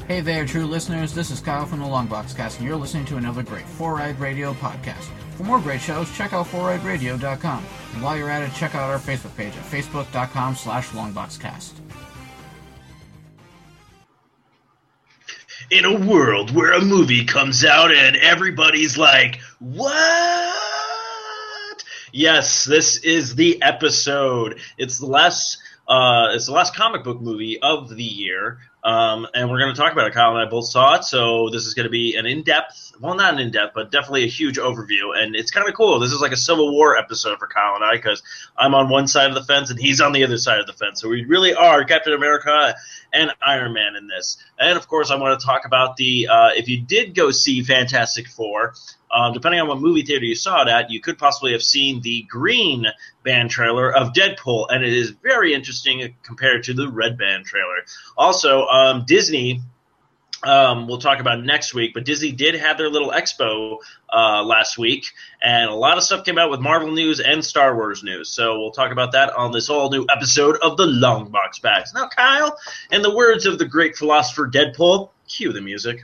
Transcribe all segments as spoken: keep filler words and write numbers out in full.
Hey there, true listeners. This is Kyle from the Longbox Cast, and you're listening to another great four eyed Radio podcast. For more great shows, check out four eyed radio dot com. And while you're at it, check out our Facebook page at facebook dot com slash longboxcast. In a world where a movie comes out and everybody's like, what? Yes, this is the episode. It's the last, uh, it's the last comic book movie of the year. Um, and we're going to talk about it. Kyle and I both saw it, so this is going to be an in-depth, well, not an in-depth, but definitely a huge overview. And it's kind of cool. This is like a Civil War episode for Kyle and I, because I'm on one side of the fence and he's on the other side of the fence. So we really are Captain America and Iron Man in this. And, of course, I want to talk about the, uh, if you did go see Fantastic Four, Um, depending on what movie theater you saw it at, you could possibly have seen the green band trailer of Deadpool, and it is very interesting compared to the red band trailer. Also, um, Disney, um, we'll talk about next week, but Disney did have their little expo uh, last week, and a lot of stuff came out with Marvel news and Star Wars news. So we'll talk about that on this all-new episode of the Longbox Bags. Now, Kyle, in the words of the great philosopher Deadpool, cue the music.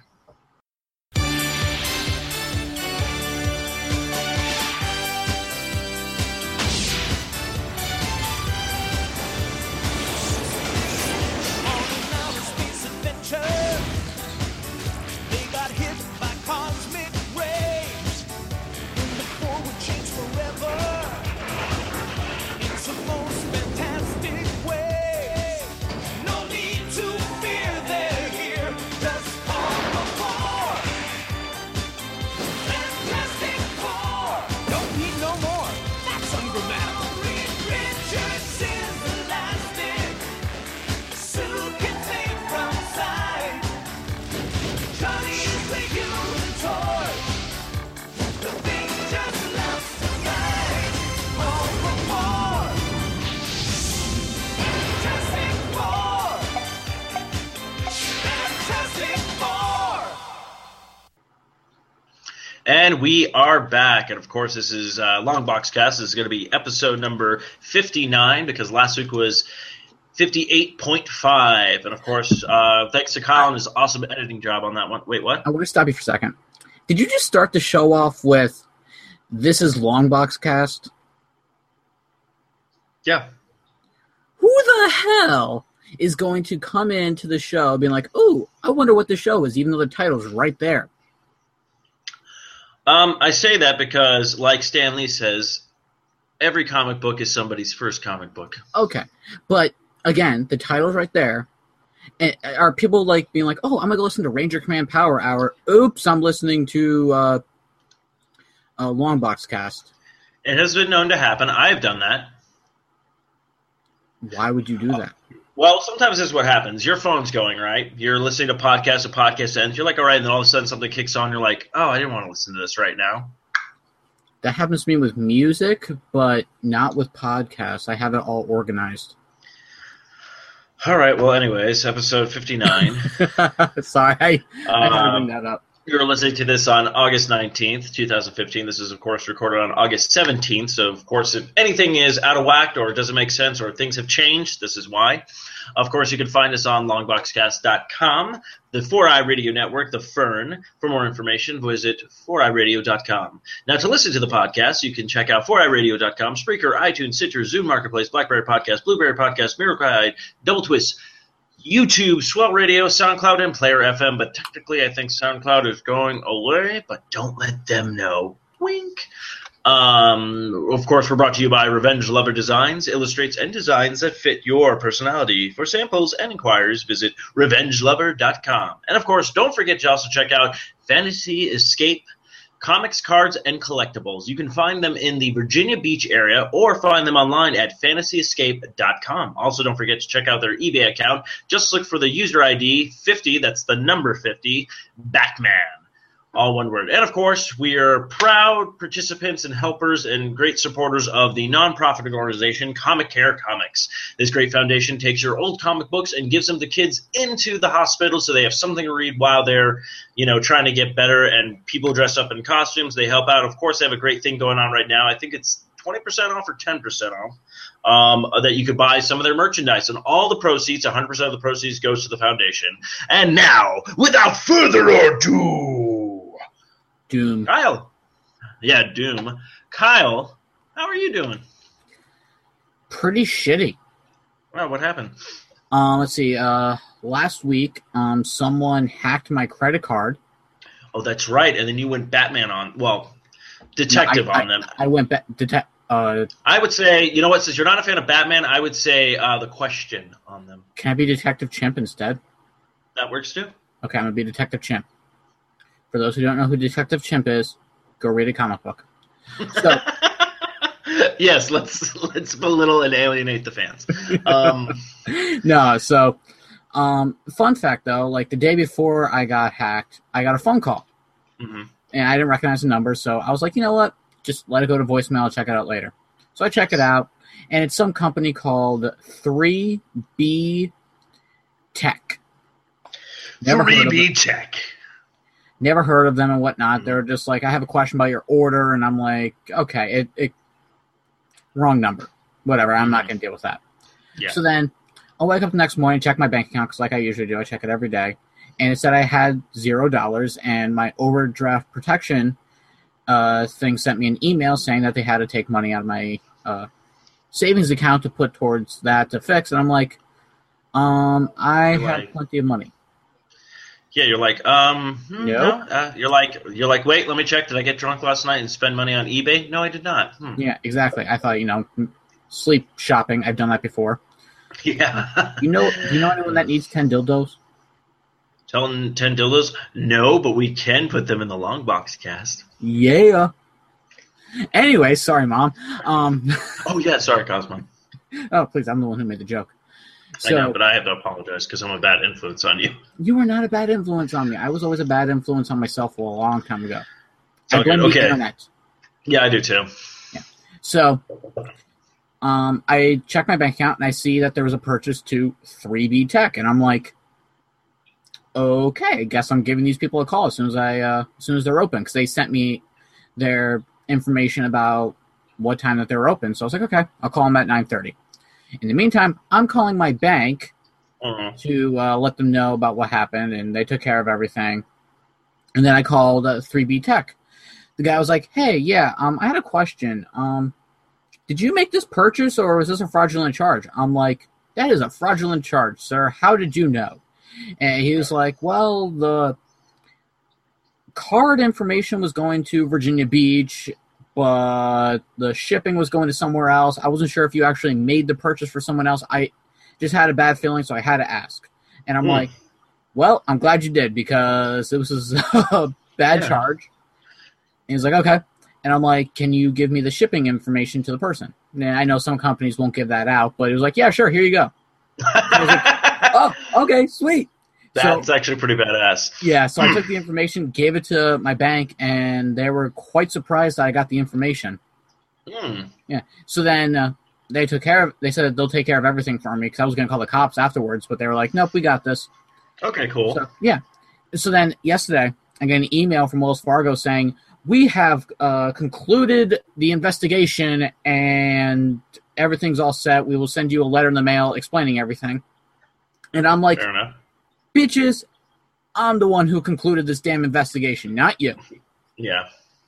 And we are back, and of course this is uh, Longbox Cast. This is going to be episode number fifty-nine, because last week was fifty-eight point five. And of course, uh, thanks to Kyle and his awesome editing job on that one. Wait, what? I want to stop you for a second. Did you just start the show off with, this is Longbox Cast? Yeah. Who the hell is going to come into the show being like, ooh, I wonder what the show is, even though the title's right there? Um, I say that because, like Stan Lee says, every comic book is somebody's first comic book. Okay. But, again, the title's right there. And are people, like, being like, oh, I'm going to go listen to Ranger Command Power Hour. Oops, I'm listening to uh, uh, Longbox Cast. It has been known to happen. I've done that. Why would you do that? Well, sometimes this is what happens. Your phone's going, right? You're listening to podcasts, a podcast ends. You're like, all right, and then all of a sudden something kicks on. You're like, oh, I didn't want to listen to this right now. That happens to me with music, but not with podcasts. I have it all organized. All right, well, anyways, episode fifty-nine. Sorry, I, I had to Um, bring that up. You're listening to this on August nineteenth, twenty fifteen. This is, of course, recorded on August seventeenth. So, of course, if anything is out of whack or doesn't make sense or things have changed, this is why. Of course, you can find us on longboxcast dot com, the four eye Radio Network, the Fern. For more information, visit four eye radio dot com. Now, to listen to the podcast, you can check out four eye radio dot com, Spreaker, iTunes, Stitcher, Zoom Marketplace, BlackBerry Podcast, Blueberry Podcast, Miracle Guide, Double Twist, YouTube, Swell Radio, SoundCloud, and Player F M. But technically, I think SoundCloud is going away, but don't let them know. Wink. Um, of course, we're brought to you by Revenge Lover Designs, illustrates and designs that fit your personality. For samples and inquiries, visit revenge lover dot com. And of course, don't forget to also check out Fantasy Escape Comics, Cards, and Collectibles. You can find them in the Virginia Beach area or find them online at fantasy escape dot com. Also, don't forget to check out their eBay account. Just look for the user I D fifty, that's the number fifty, Batman. All one word. And, of course, we are proud participants and helpers and great supporters of the nonprofit organization Comic Care Comics. This great foundation takes your old comic books and gives them to kids into the hospital so they have something to read while they're, you know, trying to get better, and people dress up in costumes. They help out. Of course, they have a great thing going on right now. I think it's twenty percent off or ten percent off, um, that you could buy some of their merchandise. And all the proceeds, one hundred percent of the proceeds goes to the foundation. And now, without further ado, Doom. Kyle. Yeah, Doom. Kyle, how are you doing? Pretty shitty. Wow, what happened? Um, let's see. Uh, last week, um, someone hacked my credit card. Oh, that's right. And then you went Batman on, well, detective No, I, on them. I, I went back. Detect. Uh, I would say, you know what, since you're not a fan of Batman, I would say uh, the Question on them. Can I be Detective Chimp instead? That works too. Okay, I'm gonna be Detective Chimp. For those who don't know who Detective Chimp is, go read a comic book. So, yes, let's let's belittle and alienate the fans. Um, no, so um, fun fact though, like the day before I got hacked, I got a phone call, mm-hmm. and I didn't recognize the number, so I was like, you know what, just let it go to voicemail. I'll check it out later. So I check it out, and it's some company called three B Tech. Never three heard of B them. Tech. Never heard of them and whatnot. Mm-hmm. They're just like, I have a question about your order, and I'm like, okay, it, it wrong number. Whatever, I'm not going to deal with that. Yeah. So then I'll wake up the next morning, check my bank account, because like I usually do, I check it every day, and it said I had zero dollars, and my overdraft protection uh, thing sent me an email saying that they had to take money out of my uh, savings account to put towards that to fix, and I'm like, um, I You're have like, plenty of money. Yeah, you're like, um, hmm, Nope. no. Uh, you're like, you're like, wait, let me check. Did I get drunk last night and spend money on eBay? No, I did not. Hmm. Yeah, exactly. I thought, you know, sleep shopping. I've done that before. Yeah. You know, do you know anyone that needs ten dildos? Telling ten dildos? No, but we can put them in the long box cast. Yeah. Anyway, sorry, Mom. Um, Oh yeah, sorry, Cosmo. oh, please, I'm the one who made the joke. So, I know, but I have to apologize because I'm a bad influence on you. you were not a bad influence on me. I was always a bad influence on myself for a long time ago. Okay, I blame the okay. internet. Yeah, I do too. So, um, I check my bank account and I see that there was a purchase to three B Tech, and I'm like, okay, I guess I'm giving these people a call as soon as I, uh, as soon as they're open, because they sent me their information about what time that they were open. So I was like, okay, I'll call them at nine thirty. In the meantime, I'm calling my bank Uh-huh. to uh, let them know about what happened, and they took care of everything. And then I called uh, three B Tech. The guy was like, hey, yeah, um, I had a question. Um, did you make this purchase, or was this a fraudulent charge? I'm like, that is a fraudulent charge, sir. How did you know? And he was like, well, the card information was going to Virginia Beach, but the shipping was going to somewhere else. I wasn't sure if you actually made the purchase for someone else. I just had a bad feeling, so I had to ask. And I'm Hmm. like, well, I'm glad you did, because it was a bad Yeah. charge. And he's like, okay. And I'm like, can you give me the shipping information to the person? And I know some companies won't give that out, but he was like, yeah, sure, here you go. Oh, okay, sweet. That's So- actually pretty badass. Yeah, so I took the information, gave it to my bank, and they were quite surprised that I got the information. Hmm. Yeah. So then uh, they took care of. They said they'll take care of everything for me, because I was going to call the cops afterwards, but they were like, "Nope, we got this." Okay, cool. So yeah. So then yesterday, I got an email from Wells Fargo saying we have uh, concluded the investigation and everything's all set. We will send you a letter in the mail explaining everything. And I'm like, Fair enough. bitches, I'm the one who concluded this damn investigation, not you. Yeah.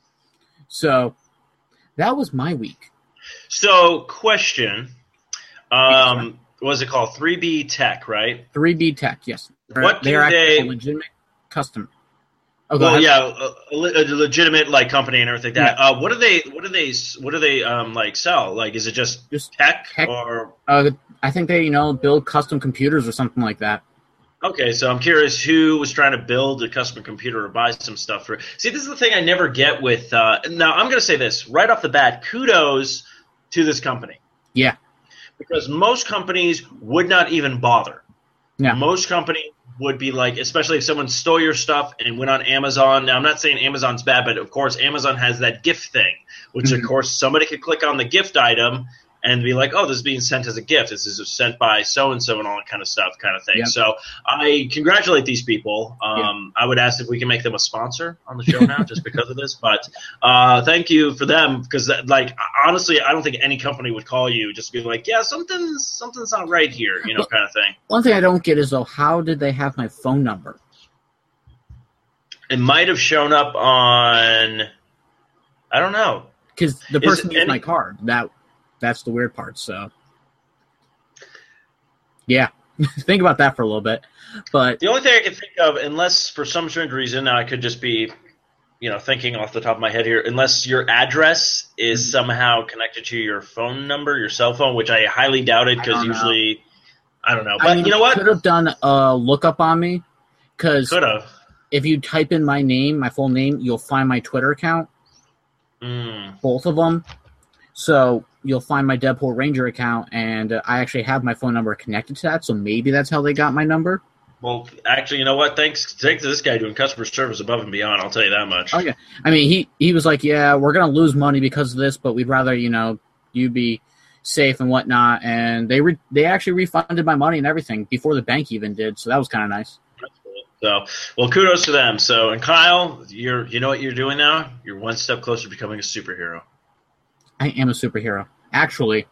So that was my week. So, question. Um, what was it called? three B Tech, right? three B Tech, yes. What they do are actually they- a legitimate customer. Oh, go Well, ahead. yeah, a, a legitimate like company and everything like that. Uh, what do they? What do they? What do they um like sell? Like, is it just Just tech, tech. or? Uh, I think they, you know, build custom computers or something like that. Okay, so I'm curious who was trying to build a custom computer or buy some stuff for. See, this is the thing I never get with. Uh, now, I'm going to say this right off the bat. Kudos to this company. Yeah. Because most companies would not even bother. Yeah. Most companies would be like, especially if someone stole your stuff and went on Amazon. Now, I'm not saying Amazon's bad, but of course, Amazon has that gift thing, which Mhm. of course somebody could click on the gift item and be like, oh, this is being sent as a gift. This is sent by so-and-so and all that kind of stuff kind of thing. Yep. So I congratulate these people. Um, yeah. I would ask if we can make them a sponsor on the show now just because of this. But uh, thank you for them because, like, honestly, I don't think any company would call you just be like, yeah, something's, something's not right here, you know, well, kind of thing. One thing I don't get is, though, how did they have my phone number? It might have shown up on – I don't know. Because the person used any- my card. That That's the weird part, so. Yeah. Think about that for a little bit. But the only thing I can think of, unless for some strange reason, I could just be, you know, thinking off the top of my head here, unless your address is mm-hmm. somehow connected to your phone number, your cell phone, which I highly doubt it because usually, I don't know. But I mean, you know what? Could have done a lookup on me because could have. If you type in my name, my full name, you'll find my Twitter account. Mm. Both of them. So you'll find my Deadpool Ranger account, and uh, I actually have my phone number connected to that, so maybe that's how they got my number. Well, actually, you know what? Thanks, thanks to this guy doing customer service above and beyond, I'll tell you that much. Okay. I mean, he, he was like, yeah, we're going to lose money because of this, but we'd rather, you know, you be safe and whatnot. And they re- they actually refunded my money and everything before the bank even did, so that was kind of nice. That's cool. So, well, kudos to them. So, and Kyle, you're you know what you're doing now? You're one step closer to becoming a superhero. I am a superhero. Actually.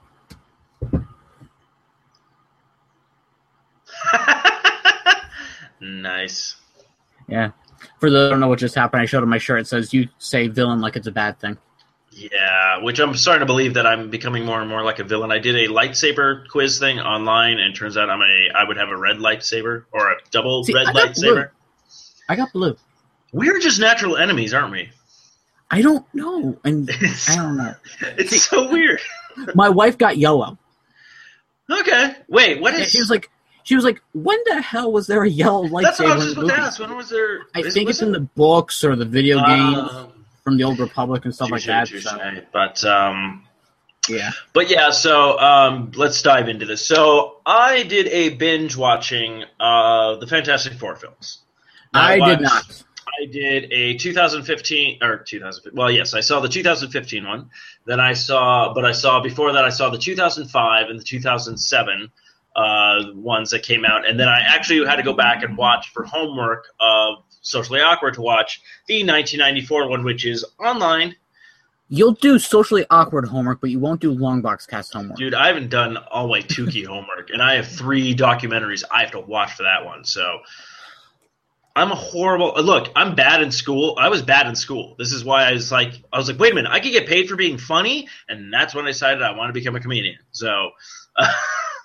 Nice. Yeah. For those who don't know what just happened, I showed him my shirt. It says, you say villain like it's a bad thing. Yeah, which I'm starting to believe that I'm becoming more and more like a villain. I did a lightsaber quiz thing online, and it turns out I'm a I would have a red lightsaber or a double See, red I lightsaber. Blue. I got blue. We're just natural enemies, aren't we? I don't know. And I don't know. It's See, so weird. My wife got yellow. Okay. Wait, what is... She was like, she was like, when the hell was there a yellow lightsaber? That's what I was just about to ask. When was there... I is, think it's it? in the books or the video uh, games from the Old Republic and stuff touche, like that. Touche. So. But, um... yeah. But yeah, so um, let's dive into this. So I did a binge watching uh, the Fantastic Four films. Now, I, I watched, did not. I did a two thousand fifteen or two thousand. Well, yes, I saw the two thousand fifteen one. Then I saw, but I saw before that I saw the two thousand five and the two thousand seven uh, ones that came out, and then I actually had to go back and watch for homework of Socially Awkward to watch the nineteen ninety-four one, which is online. You'll do Socially Awkward homework, but you won't do Longbox Cast homework. Dude, I haven't done all my Tukey homework, and I have three documentaries I have to watch for that one, so... I'm a horrible look. I'm bad in school. I was bad in school. This is why I was like, I was like, wait a minute. I could get paid for being funny, and that's when I decided I want to become a comedian. So, uh,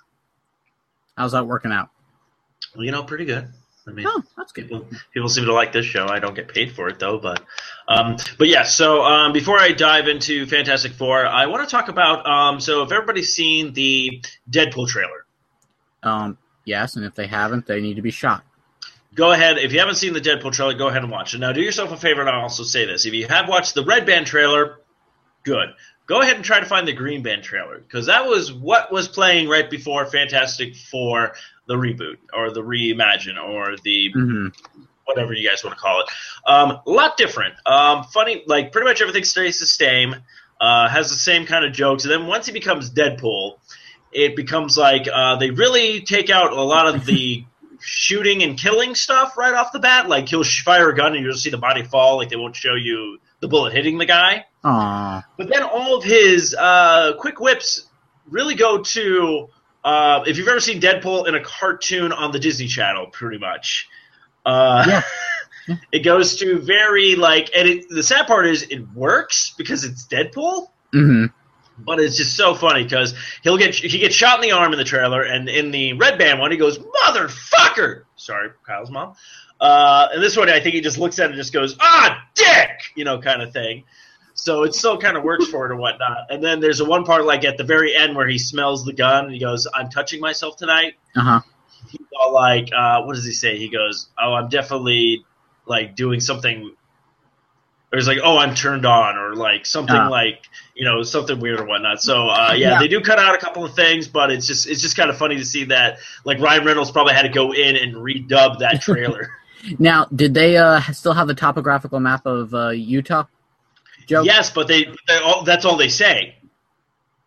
how's that working out? Well, you know, pretty good. I mean, oh, that's good. People, people seem to like this show. I don't get paid for it though, but, um, but yeah. So um, before I dive into Fantastic Four, I want to talk about. Um, so if everybody's seen the Deadpool trailer, um, yes, and if they haven't, they need to be shot. Go ahead. If you haven't seen the Deadpool trailer, go ahead and watch it. Now, do yourself a favor, and I'll also say this. If you have watched the Red Band trailer, good. Go ahead and try to find the Green Band trailer, because that was what was playing right before Fantastic Four, the reboot, or the reimagine, or the mm-hmm. whatever you guys want to call it. Um, a lot different. Um, funny, like pretty much everything stays the same, uh, has the same kind of jokes, and then once he becomes Deadpool, it becomes like uh, they really take out a lot of the shooting and killing stuff right off the bat. Like he'll fire a gun and you'll see the body fall. Like they won't show you the bullet hitting the guy. Aww. But then all of his uh, quick whips really go to uh, if you've ever seen Deadpool in a cartoon on the Disney Channel, pretty much. Uh, yeah. yeah. It goes to very like, and it, the sad part is it works because it's Deadpool. Mm-hmm. But it's just so funny because he'll get he gets shot in the arm in the trailer, and in the Red Band one, he goes, "Motherfucker!" Sorry, Kyle's mom. Uh, and this one, I think he just looks at it and just goes, "Ah, dick!" You know, kind of thing. So it still kind of works for it and whatnot. And then there's a one part like at the very end where he smells the gun and he goes, "I'm touching myself tonight." Uh huh. He's all like, uh, "What does he say?" He goes, "Oh, I'm definitely like doing something." Or it's like, "Oh, I'm turned on," or like something uh, like, you know, something weird or whatnot. So, uh, yeah, yeah, they do cut out a couple of things, but it's just it's just kind of funny to see that, like, Ryan Reynolds probably had to go in and redub that trailer. Now, did they uh, still have the topographical map of uh, Utah? Joe? Yes, but they, they all, that's all they say.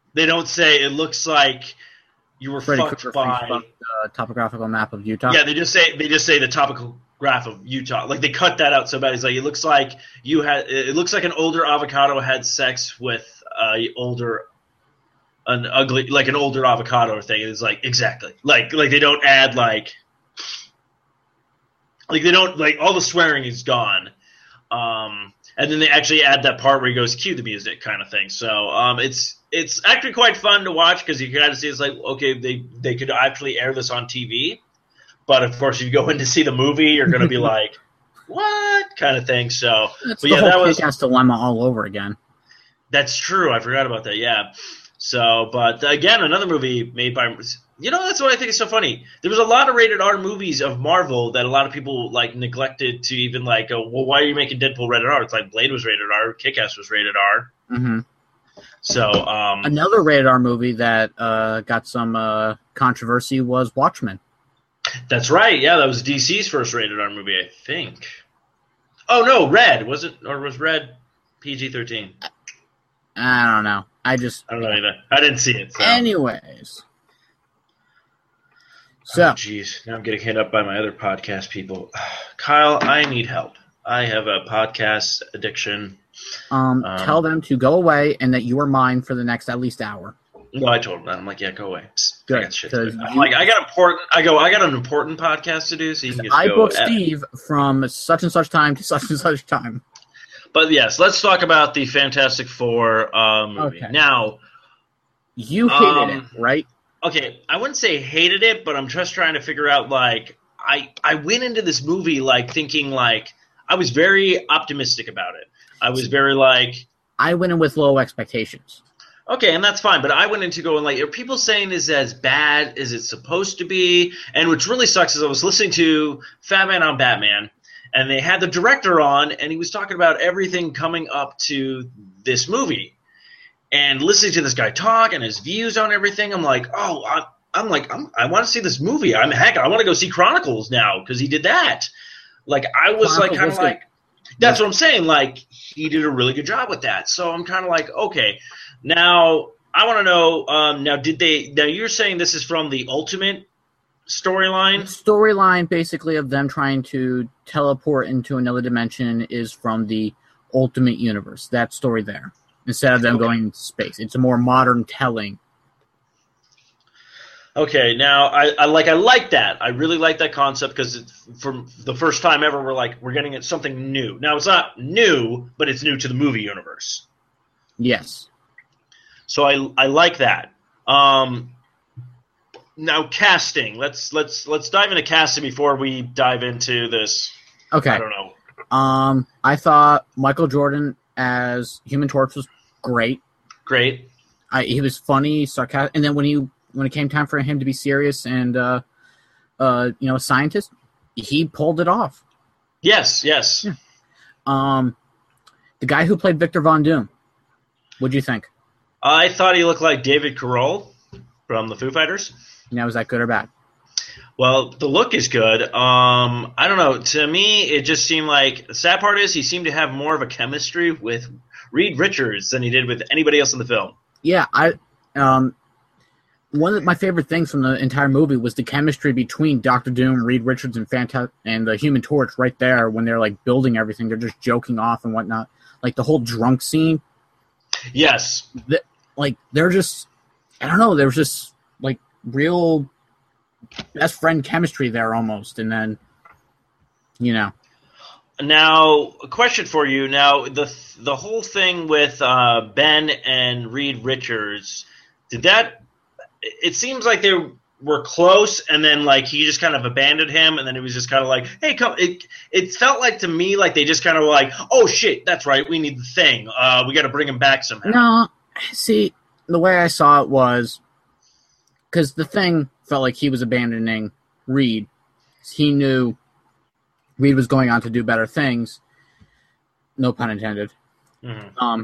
They don't say it looks like you were Freddy fucked Krueger by. fucked the topographical map of Utah. Yeah, they just say they just say the topical graph of Utah. Like they cut that out so bad. It's like it looks like you had. It looks like an older avocado had sex with a older, an ugly, like an older avocado thing. It's like exactly like like they don't add like like they don't like all the swearing is gone. Um, and then they actually add that part where he goes cue the music kind of thing. So um, it's it's actually quite fun to watch because you kind of see it's like okay they they could actually air this on T V. But, of course, if you go in to see the movie, you're going to be like, what? Kind of thing. So, That's but the yeah, whole that was Kick-Ass dilemma all over again. That's true. I forgot about that. Yeah. So, but again, another movie made by, you know, that's what I think is so funny. There was a lot of rated R movies of Marvel that a lot of people like neglected to even like, go, well, why are you making Deadpool rated R? It's like Blade was rated R, Kick-Ass was rated R. Mm-hmm. So, um, another rated R movie that uh, got some uh, controversy was Watchmen. That's right. Yeah, that was D C's first rated R movie, I think. Oh no, Red was it, or was Red P G thirteen? I don't know. I just I don't know either. I didn't see it. So. Anyways, so oh, jeez, now I'm getting hit up by my other podcast people. Kyle, I need help. I have a podcast addiction. Um, um, tell them to go away and that you are mine for the next at least hour. No, I told him that. I'm like, yeah, go away. Good, I got shit to do. I'm you- like, I got important. I go, I got an important podcast to do, so you can just I go. booked at- Steve from such and such time to such and such time. But yes, let's talk about the Fantastic Four uh, movie. Okay. Now, You hated Um, it, right? okay, I wouldn't say hated it, but I'm just trying to figure out, like, I, I went into this movie, like, thinking, like, I was very optimistic about it. I was very, like, I went in with low expectations. okay, and that's fine, but I went into going, like, are people saying is as bad as it's supposed to be? And what really sucks is I was listening to Fat Man on Batman, and they had the director on, and he was talking about everything coming up to this movie. And listening to this guy talk and his views on everything, I'm like, oh, I'm, I'm like, I'm, I want to see this movie. I'm heck, I want to go see Chronicles now because he did that. Like, I was Chronicles like, kind was of good. like, that's what I'm saying. Like, he did a really good job with that. So I'm kind of like, okay, now I want to know. Um, now, did they? Now you're saying this is from the Ultimate storyline? Storyline basically of them trying to teleport into another dimension is from the Ultimate Universe. That story there. Instead of them Okay. going into space. It's a more modern telling. Okay, now I, I like I like that. I really like that concept because from the first time ever, we're like we're getting at something new. Now it's not new, but it's new to the movie universe. Yes. So I I like that. Um, now casting. Let's let's let's dive into casting before we dive into this. Okay. I don't know. Um, I thought Michael Jordan as Human Torch was great. Great. I, he was funny, sarcastic, and then when he when it came time for him to be serious and uh, uh, you know, a scientist, he pulled it off. Yes. Yes. Yeah. Um, the guy who played Victor Von Doom, what'd you think? I thought he looked like David Carroll from the Foo Fighters. Now, was that good or bad? Well, the look is good. Um, I don't know. To me, it just seemed like the sad part is he seemed to have more of a chemistry with Reed Richards than he did with anybody else in the film. Yeah, I um, one of my favorite things from the entire movie was the chemistry between Doctor Doom, Reed Richards, and Fanta- and the Human Torch. Right there, when they're like building everything, they're just joking off and whatnot. Like the whole drunk scene. Yes. Th- like they're just, I don't know. There was just like real best friend chemistry there almost, and then you know. Now, a question for you. Now, the the whole thing with uh, Ben and Reed Richards, did that? It seems like they were close, and then like he just kind of abandoned him, and then it was just kind of like, hey, come. It it felt like to me like they just kind of were like, oh shit, that's right, we need the thing. Uh, we got to bring him back somehow. No, see, the way I saw it was because the thing felt like he was abandoning Reed. He knew Reed was going on to do better things. No pun intended. Mm-hmm. Um,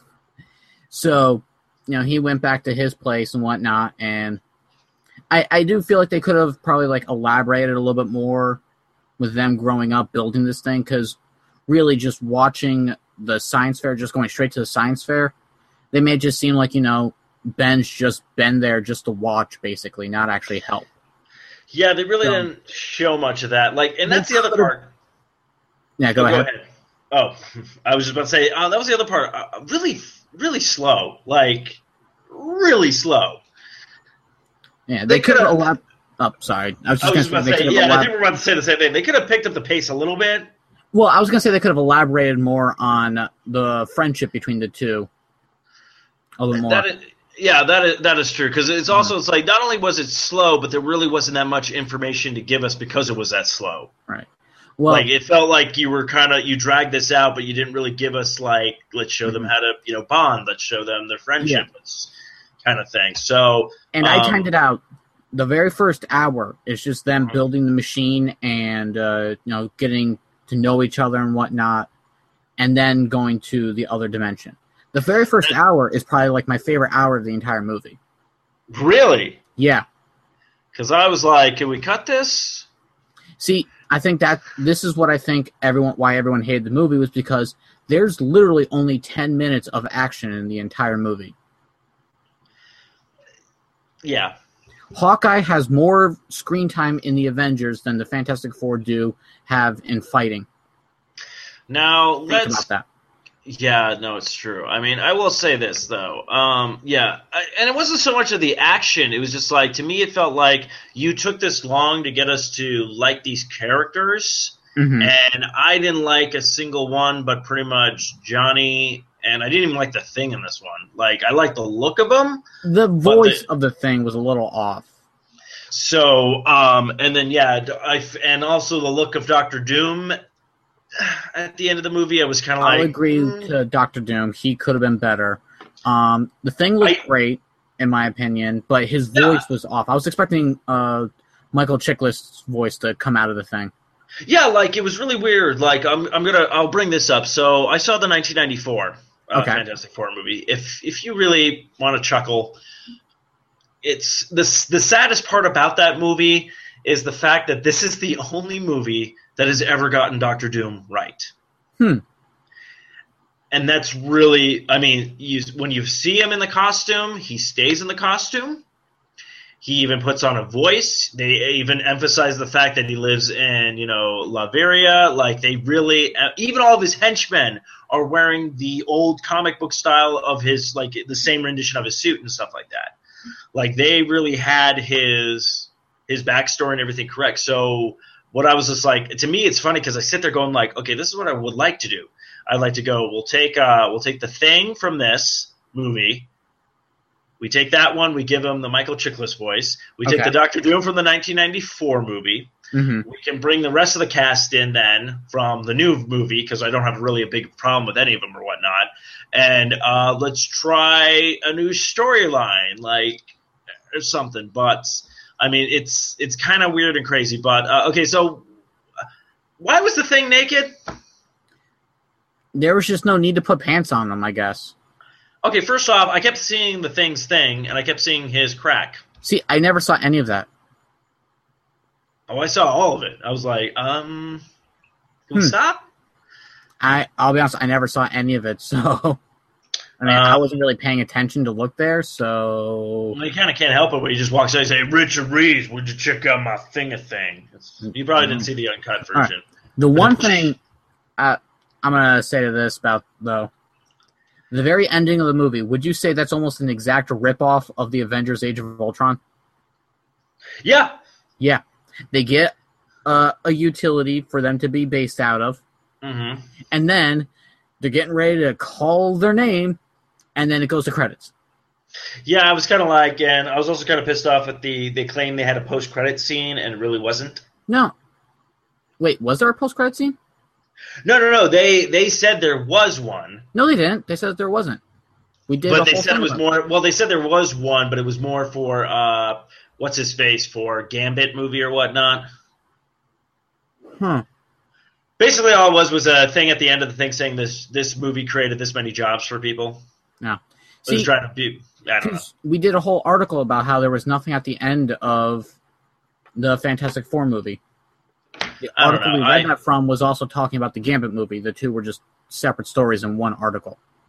so, you know, he went back to his place and whatnot, and I, I do feel like they could have probably like elaborated a little bit more with them growing up building this thing, because really just watching the science fair, just going straight to the science fair, they made it just seem like, you know, Ben's just been there just to watch, basically, not actually help. Yeah, they really So, didn't show much of that. Like, and that's the other part. Yeah, go, oh, ahead. go ahead. Oh, I was just about to say, uh, that was the other part. Uh, really, really slow. Like, really slow. Yeah, they, they could have elab- Oh, sorry. I was just going to say, yeah, elab- I think we're about to say the same thing. They could have picked up the pace a little bit. Well, I was going to say they could have elaborated more on the friendship between the two. A little more. That is, yeah, that is, that is true. Because it's also, mm-hmm. it's like, not only was it slow, but there really wasn't that much information to give us because it was that slow. Right. Well, like it felt like you were kind of you dragged this out, but you didn't really give us like let's show them how to you know bond, let's show them their friendship, yeah. kind of thing. So and um, I timed it out. The very first hour is just them mm-hmm. building the machine and uh, you know getting to know each other and whatnot, and then going to the other dimension. The very first hour is probably like my favorite hour of the entire movie. Really? Yeah. Because I was like, can we cut this? See. I think that this is what I think everyone why everyone hated the movie was because there's literally only ten minutes of action in the entire movie. Yeah. Hawkeye has more screen time in the Avengers than the Fantastic Four do have in fighting. Now, Think let's about that. Yeah, no, it's true. I mean, I will say this, though. Um, yeah, I, and it wasn't so much of the action. It was just like, to me, it felt like you took this long to get us to like these characters, mm-hmm. and I didn't like a single one, but pretty much Johnny, and I didn't even like the Thing in this one. Like, I liked the look of him. The voice the, of the Thing was a little off. So, um, and then, yeah, I, and also the look of Doctor Doom. At the end of the movie, I was kind of like... I'll agree mm. to Doctor Doom. He could have been better. Um, the Thing looked I, great, in my opinion, but his voice yeah. was off. I was expecting uh, Michael Chiklis' voice to come out of the Thing. Yeah, like, it was really weird. Like, I'm, I'm gonna... I'll bring this up. So, I saw the nineteen ninety-four uh, okay. Fantastic Four movie. If if you really want to chuckle, it's... The, the saddest part about that movie is the fact that this is the only movie that has ever gotten Doctor Doom right. Hmm. And that's really, I mean, you, when you see him in the costume, he stays in the costume. He even puts on a voice. They even emphasize the fact that he lives in, you know, Latveria. Like, they really, even all of his henchmen are wearing the old comic book style of his, like, the same rendition of his suit and stuff like that. Like, they really had his his backstory and everything correct. So... What I was just like, to me, it's funny because I sit there going like, okay, this is what I would like to do. I'd like to go, we'll take, uh, we'll take the Thing from this movie. We take that one, we give him the Michael Chiklis voice. We okay. take the Doctor Doom from the nineteen ninety-four movie. Mm-hmm. We can bring the rest of the cast in then from the new movie because I don't have really a big problem with any of them or whatnot. And uh, let's try a new storyline, like or something. But I mean, it's it's kind of weird and crazy, but uh, okay. So, why was the Thing naked? There was just no need to put pants on them, I guess. Okay, first off, I kept seeing the Thing's thing, and I kept seeing his crack. See, I never saw any of that. Oh, I saw all of it. I was like, um, can we hmm. stop? I I'll be honest, I never saw any of it, so. I mean, uh, I wasn't really paying attention to look there, so... Well, you kind of can't help it when he just walks out and say, Richard Reeves, would you check out my Thing a thing? It's, you probably didn't see the uncut version. Right. The one thing uh, I'm going to say to this about, though, the very ending of the movie, would you say that's almost an exact ripoff of the Avengers Age of Ultron? Yeah. Yeah. They get uh, a utility for them to be based out of, mm-hmm. and then they're getting ready to call their name, and then it goes to credits. Yeah, I was kind of like, and I was also kind of pissed off at the, they claimed they had a post-credit scene, and it really wasn't. No. Wait, was there a post-credit scene? No, no, no, they they said there was one. No, they didn't. They said there wasn't. We did. But they said it was more, well, they said there was one, but it was more for, uh, what's his face, for Gambit movie or whatnot. Huh. Basically, all it was was a thing at the end of the thing saying this this movie created this many jobs for people. No. See, it was trying to be, I don't know. We did a whole article about how there was nothing at the end of the Fantastic Four movie. The I article don't know. we read I, that from was also talking about the Gambit movie. The two were just separate stories in one article.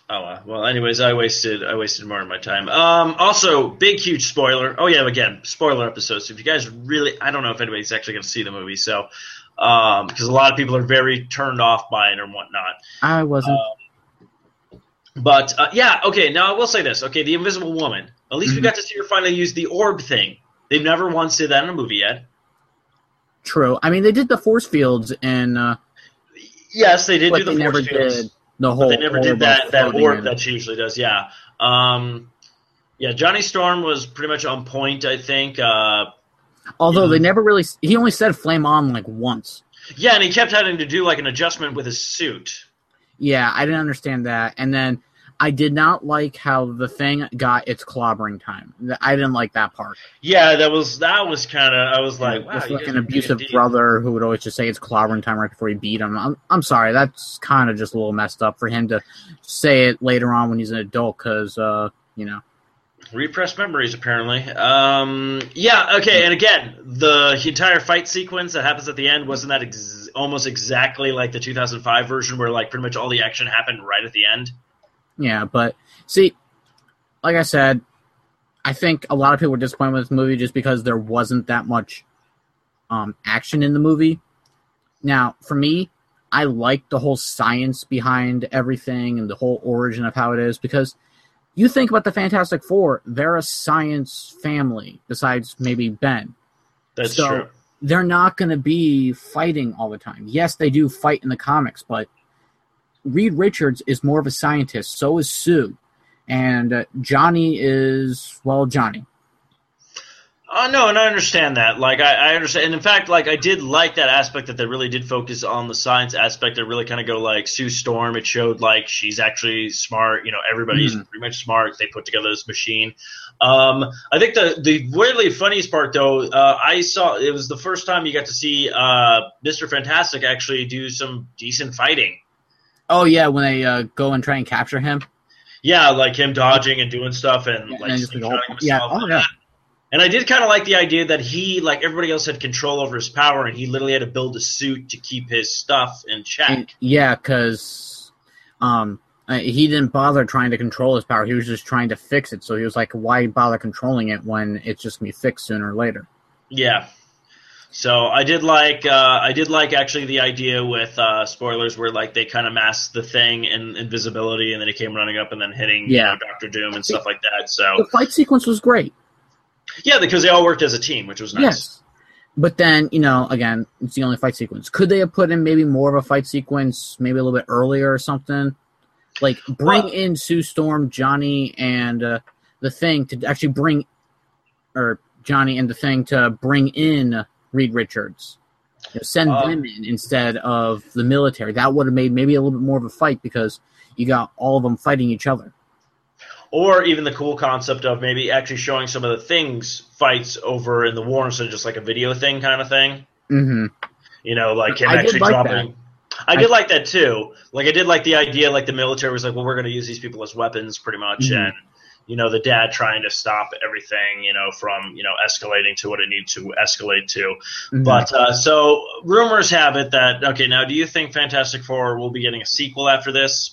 Oh uh, well. Anyways, I wasted I wasted more of my time. Um, also, big huge spoiler. Oh yeah, again, spoiler episode. So if you guys really, I don't know if anybody's actually going to see the movie. So um, because a lot of people are very turned off by it and whatnot. I wasn't. Um, but uh, yeah, okay. Now I will say this. Okay, the Invisible Woman. At least mm-hmm. we got to see her finally use the orb thing. They've never once did that in a movie yet. True. I mean, they did the force fields and. Uh, yes, they did do the they force never fields. Did. The whole but they never did that, that orb that she usually does, yeah. Um, yeah, Johnny Storm was pretty much on point, I think. Uh, Although you know, they never really... He only said flame on, like, once. Yeah, and he kept having to do, like, an adjustment with his suit. Yeah, I didn't understand that. And then I did not like how the thing got its clobbering time. I didn't like that part. Yeah, that was that was kind of... I was like, yeah, wow. Just like an abusive brother who would always just say it's clobbering time right before he beat him. I'm, I'm sorry, that's kind of just a little messed up for him to say it later on when he's an adult because, uh, you know. Repressed memories, apparently. Um, yeah, okay, and again, the entire fight sequence that happens at the end, wasn't that ex- almost exactly like the two thousand five version where, like, pretty much all the action happened right at the end? Yeah, but, see, like I said, I think a lot of people were disappointed with this movie just because there wasn't that much um, action in the movie. Now, for me, I like the whole science behind everything and the whole origin of how it is because you think about the Fantastic Four, they're a science family besides maybe Ben. That's so true. They're not going to be fighting all the time. Yes, they do fight in the comics, but Reed Richards is more of a scientist. So is Sue. And uh, Johnny is, well, Johnny. Uh, no, and I understand that. Like, I, I understand. And in fact, like, I did like that aspect that they really did focus on the science aspect. They really kind of go, like, Sue Storm. It showed, like, she's actually smart. You know, everybody's mm. pretty much smart. They put together this machine. Um, I think the, the weirdly funniest part, though, uh, I saw, it was the first time you got to see uh, Mister Fantastic actually do some decent fighting. Oh, yeah, when they uh, go and try and capture him? Yeah, like him dodging and doing stuff and, yeah, like, and like himself. yeah. Oh, yeah. And I did kind of like the idea that he, like everybody else, had control over his power, and he literally had to build a suit to keep his stuff in check. And, yeah, because um, he didn't bother trying to control his power. He was just trying to fix it. So he was like, why bother controlling it when it's just going to be fixed sooner or later? Yeah. So I did like uh, I did like actually the idea with uh, spoilers where like they kind of masked the thing in invisibility, and then he came running up and then hitting yeah. you know, Doctor Doom and stuff like that. So the fight sequence was great. Yeah, because they all worked as a team, which was nice. Yes. But then, you know, again, it's the only fight sequence. Could they have put in maybe more of a fight sequence, maybe a little bit earlier or something? Like, bring well, in Sue Storm, Johnny, and uh, the Thing to actually bring, or Johnny and the Thing to bring in Reed Richards. You know, send um, them in instead of the military. That would have made maybe a little bit more of a fight because you got all of them fighting each other. Or even the cool concept of maybe actually showing some of the Thing's fights over in the war instead of just like a video thing kind of thing. Mm-hmm. You know, like him I actually like dropping. That. I did I, like that too. Like I did like the idea, like the military was like, well, we're going to use these people as weapons, pretty much, mm-hmm. and you know, the dad trying to stop everything, you know, from you know escalating to what it needs to escalate to. Mm-hmm. But uh, so rumors have it that okay, now do you think Fantastic Four will be getting a sequel after this?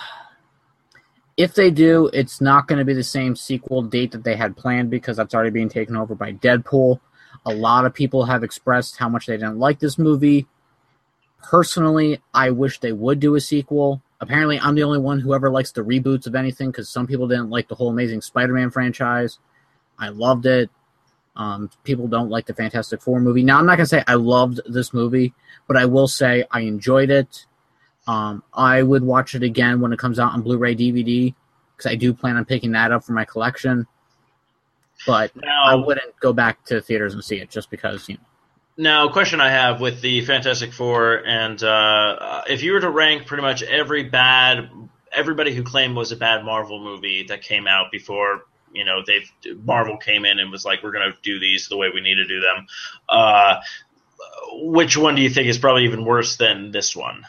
If they do, it's not going to be the same sequel date that they had planned because that's already being taken over by Deadpool. A lot of people have expressed how much they didn't like this movie. Personally, I wish they would do a sequel. Apparently, I'm the only one who ever likes the reboots of anything because some people didn't like the whole Amazing Spider-Man franchise. I loved it. Um, people don't like the Fantastic Four movie. Now, I'm not going to say I loved this movie, but I will say I enjoyed it. Um, I would watch it again when it comes out on Blu-ray D V D because I do plan on picking that up for my collection. But now, I wouldn't go back to theaters and see it just because, you know. Now, a question I have with the Fantastic Four, and uh, if you were to rank pretty much every bad, everybody who claimed was a bad Marvel movie that came out before, you know, they've Marvel came in and was like, we're going to do these the way we need to do them. Uh, which one do you think is probably even worse than this one?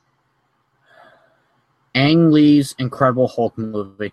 Ang Lee's Incredible Hulk movie.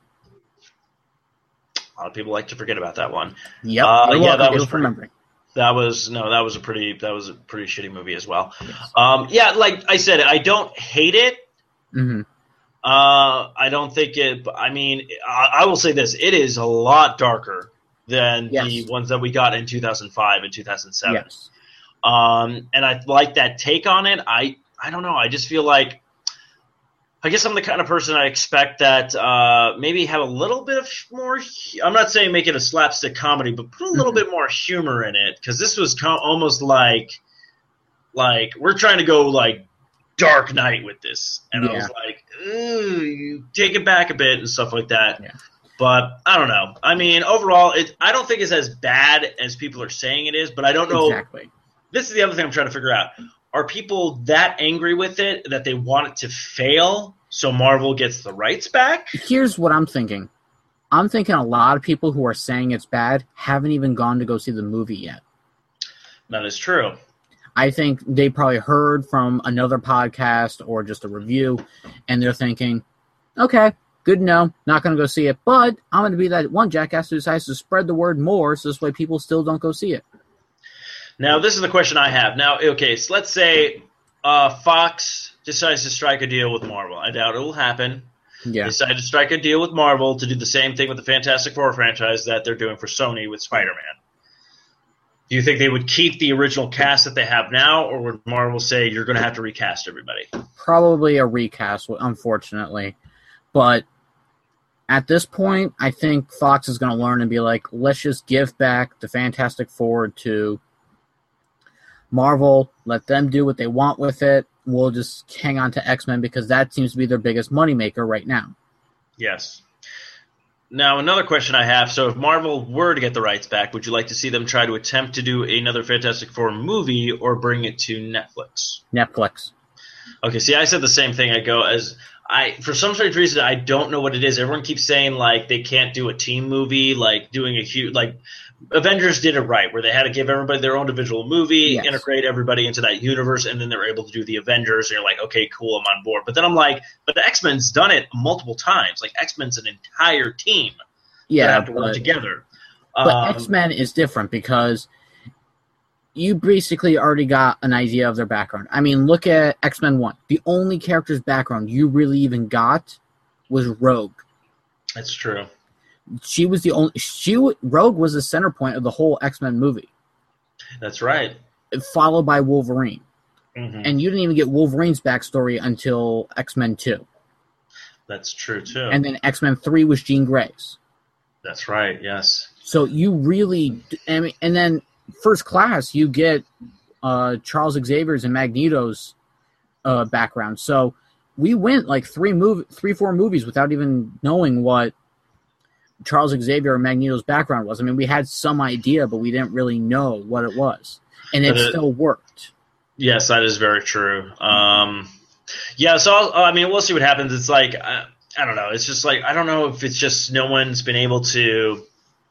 A lot of people like to forget about that one. Yep. Uh, yeah, that was pretty, remembering. That was no, that was a pretty that was a pretty shitty movie as well. Yes. Um, yeah, like I said, I don't hate it. Mm-hmm. Uh, I don't think it. I mean, I, I will say this: it is a lot darker than Yes. the ones that we got in two thousand five and two thousand seven. Yes. Um, and I like that take on it. I I don't know. I just feel like. I guess I'm the kind of person I expect that uh, maybe have a little bit of more. I'm not saying make it a slapstick comedy, but put a little Mm-hmm. bit more humor in it, because this was co- almost like, like we're trying to go like Dark Knight with this, and I Yeah. was like, ooh, you take it back a bit and stuff like that. Yeah. But I don't know. I mean, overall, it I don't think it's as bad as people are saying it is. But I don't know. Exactly. This is the other thing I'm trying to figure out. Are people that angry with it that they want it to fail so Marvel gets the rights back? Here's what I'm thinking. I'm thinking a lot of people who are saying it's bad haven't even gone to go see the movie yet. That is true. I think they probably heard from another podcast or just a review, and they're thinking, okay, good to know, not going to go see it, but I'm going to be that one jackass who decides to spread the word more so this way people still don't go see it. Now, this is the question I have. Now, okay, so let's say uh, Fox decides to strike a deal with Marvel. I doubt it will happen. Yeah. They decide to strike a deal with Marvel to do the same thing with the Fantastic Four franchise that they're doing for Sony with Spider-Man. Do you think they would keep the original cast that they have now, or would Marvel say you're going to have to recast everybody? Probably a recast, unfortunately. But at this point, I think Fox is going to learn and be like, let's just give back the Fantastic Four to Marvel, let them do what they want with it. We'll just hang on to X-Men because that seems to be their biggest moneymaker right now. Yes. Now, another question I have. So if Marvel were to get the rights back, would you like to see them try to attempt to do another Fantastic Four movie or bring it to Netflix? Netflix. Okay, see, I said the same thing. I go as I for some strange reason I don't know what it is. Everyone keeps saying like they can't do a team movie, like doing a huge like Avengers did it right, where they had to give everybody their own individual movie, Yes. integrate everybody into that universe, and then they're able to do the Avengers. And you're like, okay, cool, I'm on board. But then I'm like, but the X-Men's done it multiple times. Like X-Men's an entire team that Yeah, have to work but, together. but Um, X-Men is different because you basically already got an idea of their background. I mean, look at X-Men one. The only character's background you really even got was Rogue. That's true. She was the only she Rogue was the center point of the whole X-Men movie, That's right. followed by Wolverine. hmm And you didn't even get Wolverine's backstory until X-Men two. That's true too. And then X-Men three was Jean Grey's. That's right. Yes. So you really I mean, and then First Class you get uh, Charles Xavier's and Magneto's uh, background. So we went like three mov- three four movies without even knowing what Charles Xavier and Magneto's background was. I mean, we had some idea, but we didn't really know what it was, and it But it- still worked. Yes, that is very true. Um, yeah, so I'll, I mean, we'll see what happens. It's like I, I don't know. It's just like I don't know if it's just no one's been able to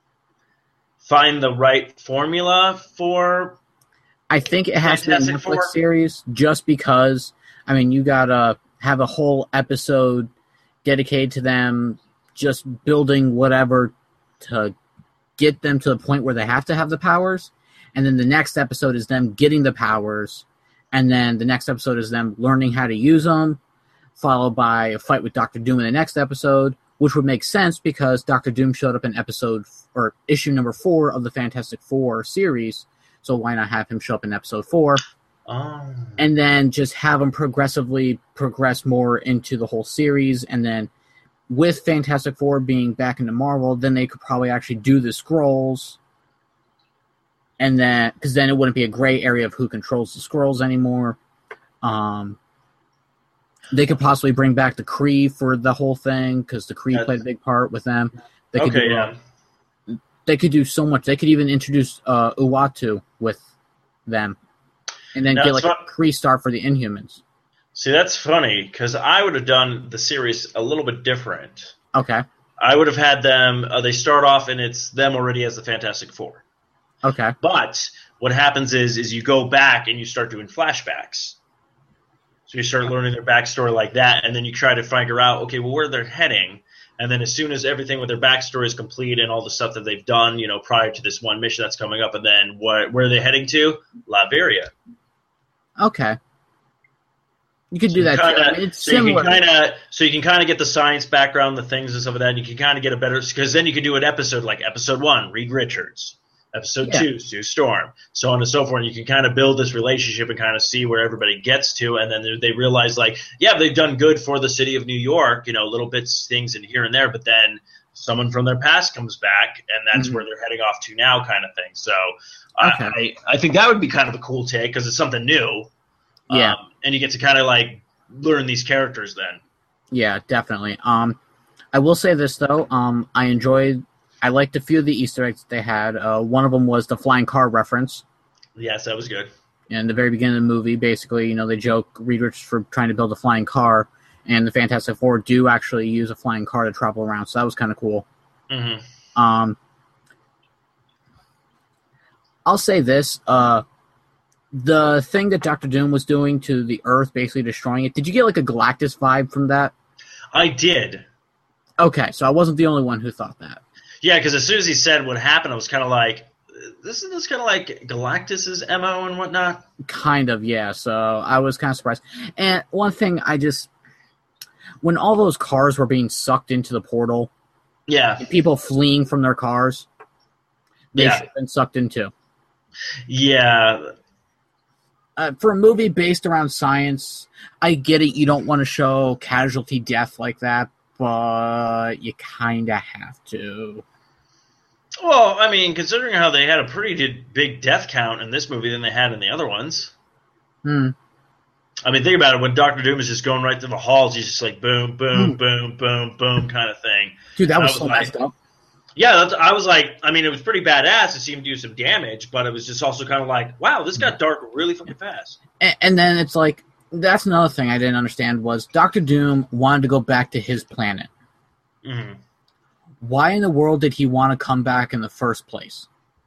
find the right formula for. I think it has Fantastic to be a Netflix Four. series just because, I mean, you got to have a whole episode dedicated to them just building whatever to get them to the point where they have to have the powers. And then the next episode is them getting the powers. And then the next episode is them learning how to use them, followed by a fight with Doctor Doom in the next episode, which would make sense because Doctor Doom showed up in episode or issue number four of the Fantastic Four series. So why not have him show up in episode four? Oh. And then just have him progressively progress more into the whole series. And then with Fantastic Four being back into Marvel, then they could probably actually do the Skrulls. And then, because then it wouldn't be a gray area of who controls the Skrulls anymore. Um, they could possibly bring back the Kree for the whole thing because the Kree That's- played a big part with them. They could Okay, do, yeah. They could do so much. They could even introduce uh, Uatu with them, and then Now, get like it's a Kree star for the Inhumans. See, that's funny because I would have done the series a little bit different. Okay. I would have had them. Uh, they start off and it's them already as the Fantastic Four. Okay. But what happens is, is you go back and you start doing flashbacks. So you start learning their backstory like that, and then you try to figure out, okay, well, where they're heading. And then as soon as everything with their backstory is complete and all the stuff that they've done, you know, prior to this one mission that's coming up, and then what, where are they heading to? Latveria. Okay. You could so do that kinda, too. I mean, it's so similar. You can kinda, so you can kind of get the science background, the things and stuff like that, and you can kind of get a better, because then you could do an episode like episode one, Reed Richards. Episode Yeah. two, Sue Storm, so on and so forth. And you can kind of build this relationship and kind of see where everybody gets to, and then they realize, like, yeah, they've done good for the city of New York, you know, little bits, things in here and there, but then someone from their past comes back, and that's Mhm. where they're heading off to now, kind of thing. So Okay. I, I think that would be kind of a cool take because it's something new. Yeah. Um, and you get to kind of, like, learn these characters then. Yeah, definitely. Um, I will say this, though. Um, I enjoyed... I liked a few of the Easter eggs that they had. Uh, one of them was the flying car reference. Yes, that was good. In the very beginning of the movie, basically, you know, they joke Reed Richards for trying to build a flying car, and the Fantastic Four do actually use a flying car to travel around, so that was kind of cool. Mm-hmm. Um, I'll say this. Uh, the thing that Doctor Doom was doing to the Earth, basically destroying it, did you get, like, a Galactus vibe from that? I did. Okay, so I wasn't the only one who thought that. Yeah, because as soon as he said what happened, I was kind of like, isn't this kind of like Galactus's M O and whatnot? Kind of, yeah. So I was kind of surprised. And one thing I just... When all those cars were being sucked into the portal, Yeah. and people fleeing from their cars, they Yeah. should have been sucked into. Yeah. Uh, for a movie based around science, I get it. You don't want to show casualty death like that, but you kind of have to. Well, I mean, considering how they had a pretty big death count in this movie than they had in the other ones. Hmm. I mean, think about it. When Doctor Doom is just going right through the halls, he's just like boom, boom, Hmm. boom, boom, boom kind of thing. Dude, that And I was was so like- messed up. Yeah, that's, I was like, I mean, it was pretty badass to see him do some damage, but it was just also kind of like, wow, this got dark really fucking fast. And, and then it's like, that's another thing I didn't understand was Doctor Doom wanted to go back to his planet. Mm-hmm. Why in the world did he want to come back in the first place?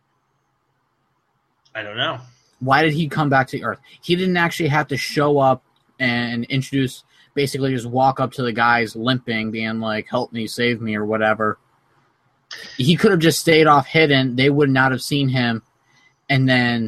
I don't know. Why did he come back to Earth? He didn't actually have to show up and introduce, basically just walk up to the guys limping, being like, help me, save me, or whatever. He could have just stayed off hidden. They would not have seen him. And then...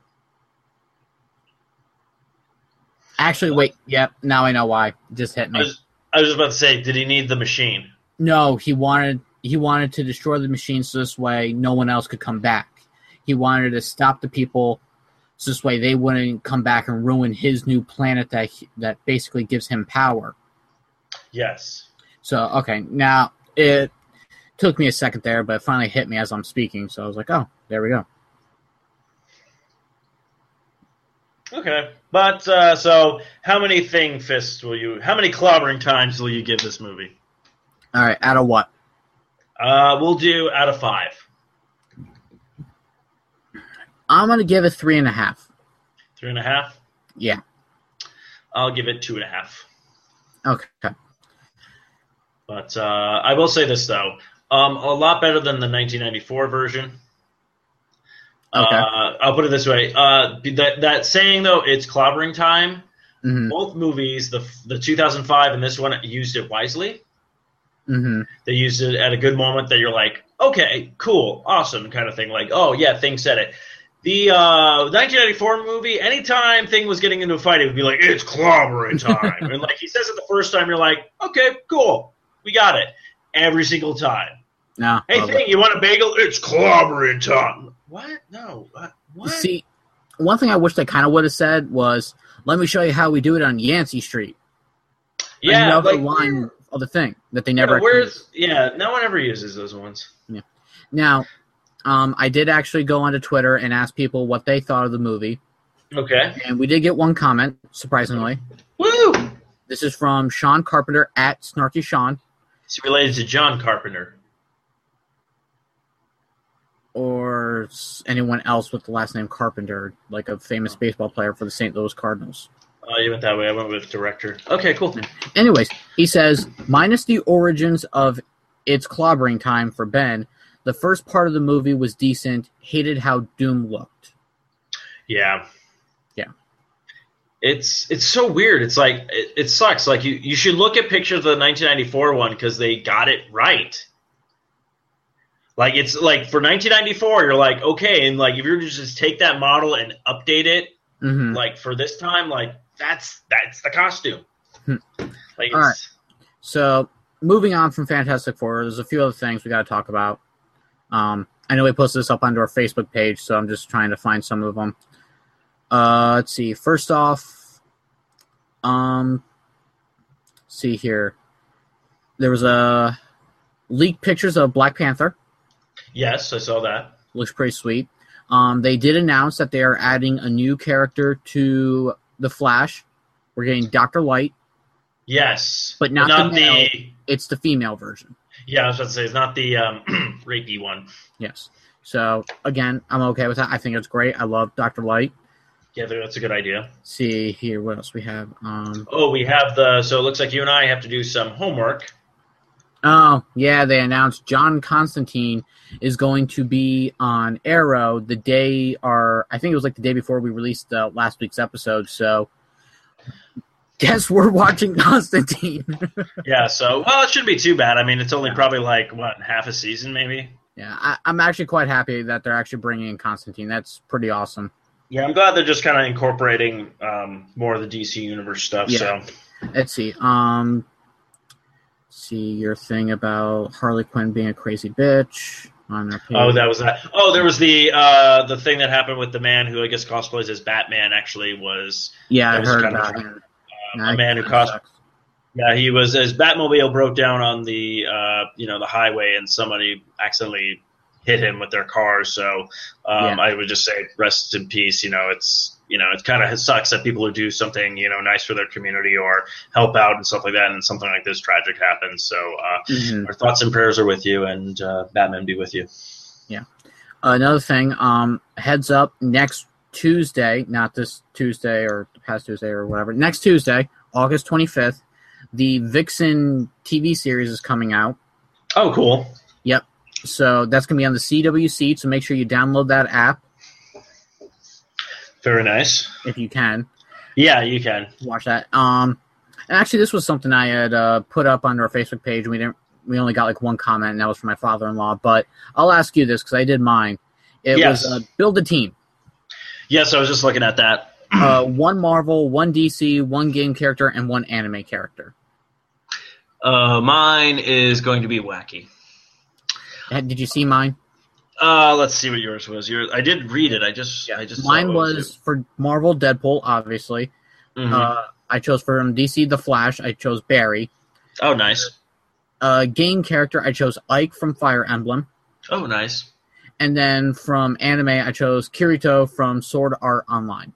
Actually, wait. Yep, now I know why. It just hit I me. was, I was just about to say, did he need the machine? No, he wanted he wanted to destroy the machine so this way no one else could come back. He wanted to stop the people so this way they wouldn't come back and ruin his new planet that he, that basically gives him power. Yes. So, okay, now it took me a second there, but it finally hit me as I'm speaking, so I was like, oh, there we go. Okay. But, uh, so, how many thing fists will you, how many clobbering times will you give this movie? All right, out of what? Uh, we'll do out of five. I'm going to give it three and a half. Three and a half? Yeah. I'll give it two and a half. Okay. But, uh, I will say this, though. Um, a lot better than the nineteen ninety-four version. Okay. Uh, I'll put it this way. Uh, that, that saying, though, it's clobbering time. Mm-hmm. Both movies, the the two thousand five and this one, used it wisely. Mm-hmm. They used it at a good moment that you're like, okay, cool, awesome, kind of thing. Like, oh, yeah, Thing said it. The uh, nineteen ninety-four movie, anytime Thing was getting into a fight, it would be like, it's clobbering time. And, like, he says it the first time, you're like, okay, cool, we got it. Every single time. No. Hey, love it. Thing, you want a bagel? It's clobbering time. What? No. What? What? See, one thing I wish they kind of would have said was, let me show you how we do it on Yancey Street. yeah, Another like, line of the thing that they yeah, never... where's, yeah, no one ever uses those ones. Now, um, I did actually go onto Twitter and ask people what they thought of the movie, Okay. and we did get one comment, surprisingly. Woo! This is from Sean Carpenter at Snarky Sean, It's related to John Carpenter. or s- anyone else with the last name Carpenter, like a famous baseball player for the Saint Louis Cardinals. Oh, you went that way. I went with director. Okay, cool. Anyways, he says, minus the origins of It's Clobbering Time for Ben, the first part of the movie was decent, hated how Doom looked. Yeah. Yeah. It's it's so weird. It's like, it, it sucks. Like, you, you should look at pictures of the nineteen ninety-four one because they got it right. Like, it's like, for nineteen ninety-four, you're like, okay, and like, if you were to just take that model and update it, Mm-hmm. Like for this time, like that's that's the costume. Hmm. Like All right. So moving on from Fantastic Four, there's a few other things we got to talk about. Um, I know we posted this up onto our Facebook page, so I'm just trying to find some of them. Uh, let's see. First off, um, let's see here. There was a leaked pictures of Black Panther. Yes, I saw that. Looks pretty sweet. Um, they did announce that they are adding a new character to The Flash. We're getting Doctor Light. Yes, But not, not the male. the. It's the female version. Yeah, I was about to say it's not the um, rapey one. Yes. So, again, I'm okay with that. I think it's great. I love Doctor Light. Yeah, that's a good idea. See here, what else we have? Um, Oh, we have the. So it looks like you and I have to do some homework. oh, yeah, they announced John Constantine is going to be on Arrow the day, or I think it was like the day before we released uh, last week's episode. So, guess we're watching Constantine. Yeah, so well, it shouldn't be too bad. I mean, it's only yeah. probably like what half a season, maybe. Yeah, I, I'm actually quite happy that they're actually bringing in Constantine. That's pretty awesome. Yeah, I'm glad they're just kind of incorporating um, more of the D C Universe stuff. Yeah. So let's see. Um, see your thing about Harley Quinn being a crazy bitch on their page. Oh, that was that. Oh, there was the uh, the thing that happened with the man who I guess cosplays as Batman. Actually, was yeah, I heard kind about of, him. Uh, a man who cosplayed. Yeah, he was his Batmobile broke down on the uh, you know the highway, and somebody accidentally hit him with their car. So um, Yeah. I would just say rest in peace. You know, it's you know it kind of sucks that people who do something you know nice for their community or help out and stuff like that, and something like this tragic happens. So uh, Mhm. our thoughts and prayers are with you, and uh, Batman be with you. Yeah. Another thing, um, heads up, next Tuesday, not this Tuesday or the past Tuesday or whatever, next Tuesday, August twenty-fifth, the Vixen T V series is coming out. Oh, cool. Yep. So that's going to be on the C W C, so make sure you download that app Very nice. if you can. Yeah, you can. Watch that. Um, and actually, this was something I had uh, put up on our Facebook page. We didn't. We only got like one comment, and that was from my father-in-law. But I'll ask you this because I did mine. It Yes. was uh, build a team. Yes, I was just looking at that. Uh, one Marvel, one D C, one game character, and one anime character. Uh, mine is going to be wacky. Uh, Did you see mine? Uh, let's see what yours was. Yours, I did read it. I just, I just. Mine saw what it was for Marvel, Deadpool, obviously. Mhm. Uh, I chose from D C, The Flash. I chose Barry. Oh, nice. Uh, game character, I chose Ike from Fire Emblem. Oh, nice. And then from anime, I chose Kirito from Sword Art Online.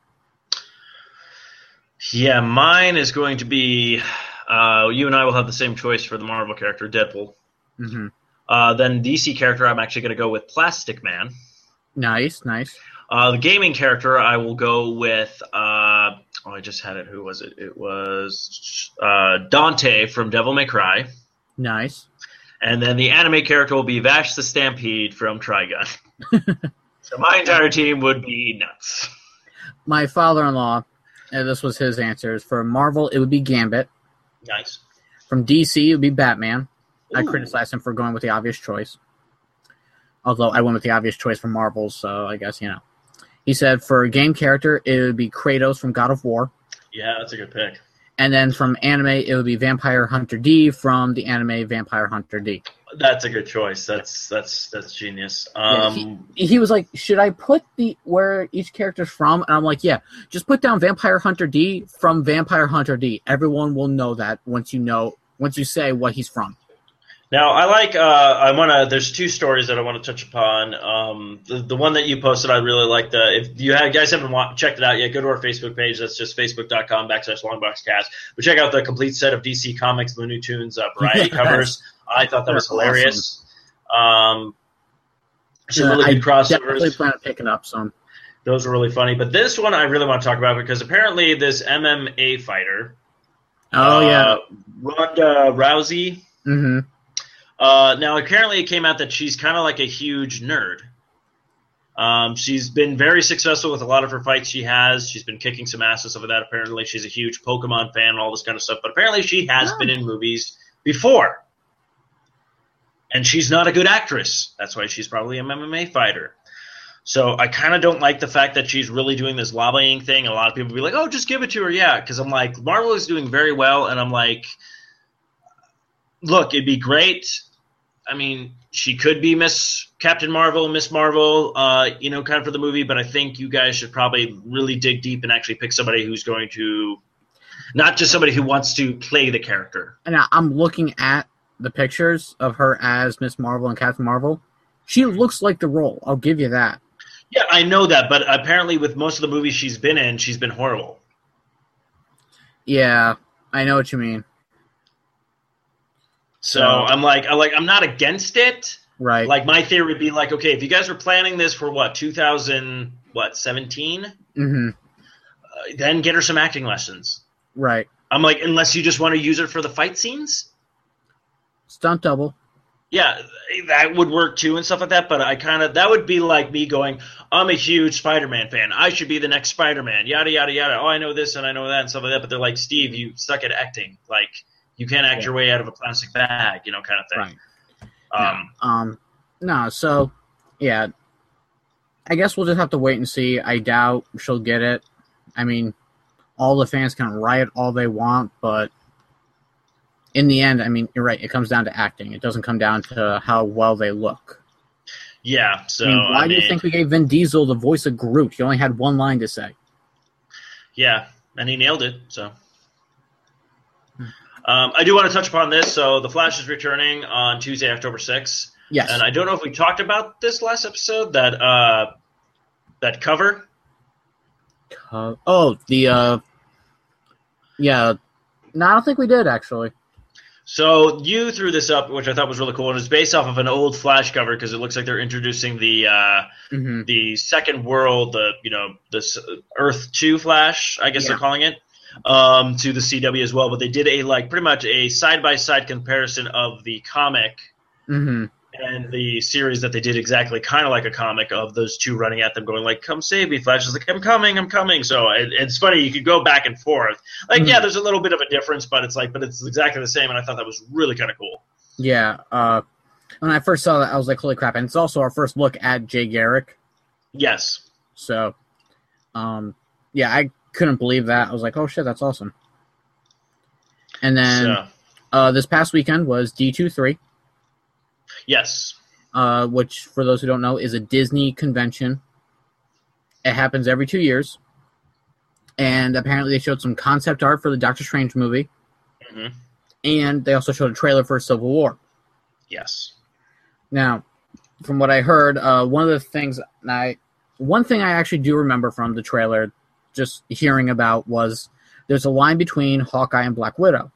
Yeah, mine is going to be. Uh, you and I will have the same choice for the Marvel character, Deadpool. Mm-hmm. Uh, then D C character, I'm actually going to go with Plastic Man. Nice, nice. Uh, the gaming character, I will go with. Uh, oh, I just had it. Who was it? It was uh, Dante from Devil May Cry. Nice. And then the anime character will be Vash the Stampede from Trigun. So my entire team would be nuts. My father-in-law, and this was his answers. For Marvel, it would be Gambit. Nice. From D C, it would be Batman. I Ooh. criticized him for going with the obvious choice. Although I went with the obvious choice for Marvel, so I guess, you know. He said for a game character, it would be Kratos from God of War. Yeah, that's a good pick. And then from anime, it would be Vampire Hunter D from the anime Vampire Hunter D. That's a good choice. That's that's that's genius. Yeah, Um, he, he was like, should I put the where each character's from? And I'm like, yeah, just put down Vampire Hunter D from Vampire Hunter D. Everyone will know that once you know, once you say what he's from. Now, I like. Uh, I want to. There's two stories that I want to touch upon. Um, the the one that you posted, I really like. The if you have, guys haven't wa- checked it out yet, go to our Facebook page. That's just facebook.com backslash longboxcast. But check out the complete set of D C Comics Looney Tunes uh, variety Yes. covers. I thought that was They're hilarious. Um, some Yeah, really I good definitely crossovers. plan on picking up some. Those were really funny. But this one I really want to talk about because apparently this M M A fighter, Oh, yeah. uh, Ronda Rousey. Mm-hmm. Uh, now, apparently, it came out that she's kind of like a huge nerd. Um, she's been very successful with a lot of her fights she has. She's been kicking some ass and stuff like that. Apparently, she's a huge Pokemon fan and all this kind of stuff. But apparently, she has Oh. been in movies before. And she's not a good actress. That's why she's probably a M M A fighter. So I kind of don't like the fact that she's really doing this lobbying thing. A lot of people be like, oh, just give it to her. Yeah, because I'm like, Marvel is doing very well. And I'm like, look, it'd be great. I mean, she could be Miss Captain Marvel, Miss Marvel, uh, you know, kind of for the movie. But I think you guys should probably really dig deep and actually pick somebody who's going to – not just somebody who wants to play the character. And I'm looking at the pictures of her as Miss Marvel and Captain Marvel. She looks like the role. I'll give you that. Yeah, I know that, but apparently with most of the movies she's been in, she's been horrible. Yeah, I know what you mean. So I'm like, I'm like, I'm not against it. Right. Like my theory would be like, okay, if you guys were planning this for what, two thousand, what, seventeen? Mm-hmm. Uh, then get her some acting lessons. Right. I'm like, unless you just want to use her for the fight scenes. Stunt double. Yeah, that would work too and stuff like that, but I kind of, that would be like me going, I'm a huge Spider-Man fan. I should be the next Spider-Man, yada, yada, yada. Oh, I know this and I know that and stuff like that, but they're like, Steve, you suck at acting. Like, you can't act yeah. your way out of a plastic bag, you know, kind of thing. Right. Um, no, um, no, so, yeah, I guess we'll just have to wait and see. I doubt she'll get it. I mean, all the fans can riot all they want, but in the end, I mean, you're right. It comes down to acting. It doesn't come down to how well they look. Yeah. So I mean, why I do mean, you think we gave Vin Diesel the voice of Groot? He only had one line to say. Yeah, and he nailed it. So um, I do want to touch upon this. So The Flash is returning on Tuesday, October sixth. Yes. And I don't know if we talked about this last episode. That uh, that cover. Uh, oh, the uh, yeah. No, I don't think we did actually. So you threw this up, which I thought was really cool, and it's based off of an old Flash cover because it looks like they're introducing the uh, mm-hmm. the second world, the you know this Earth Two Flash, I guess yeah. they're calling it, um, to the C W as well. But they did a like pretty much a side by side comparison of the comic mm-hmm. and the series that they did exactly kind of like a comic of those two running at them, going like, "Come save me!" Flash is like, "I'm coming, I'm coming." So it, it's funny you could go back and forth. Like, mm-hmm. yeah, there's a little bit of a difference, but it's like, but it's exactly the same. And I thought that was really kind of cool. Yeah. Uh, when I first saw that, I was like, "Holy crap!" And it's also our first look at Jay Garrick. Yes. So, um, yeah, I couldn't believe that. I was like, "Oh shit, that's awesome!" And then So, uh, this past weekend was D twenty-three. yes. Uh, which, for those who don't know, is a Disney convention. It happens every two years. And apparently they showed some concept art for the Doctor Strange movie. Mm-hmm. And they also showed a trailer for Civil War. Yes. Now, from what I heard, uh, one of the things I... One thing I actually do remember from the trailer, just hearing about, was there's a line between Hawkeye and Black Widow.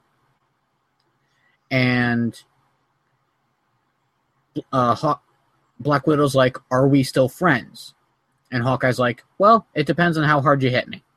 And... Uh, Haw- Black Widow's like, "Are we still friends?" And Hawkeye's like, "Well, it depends on how hard you hit me."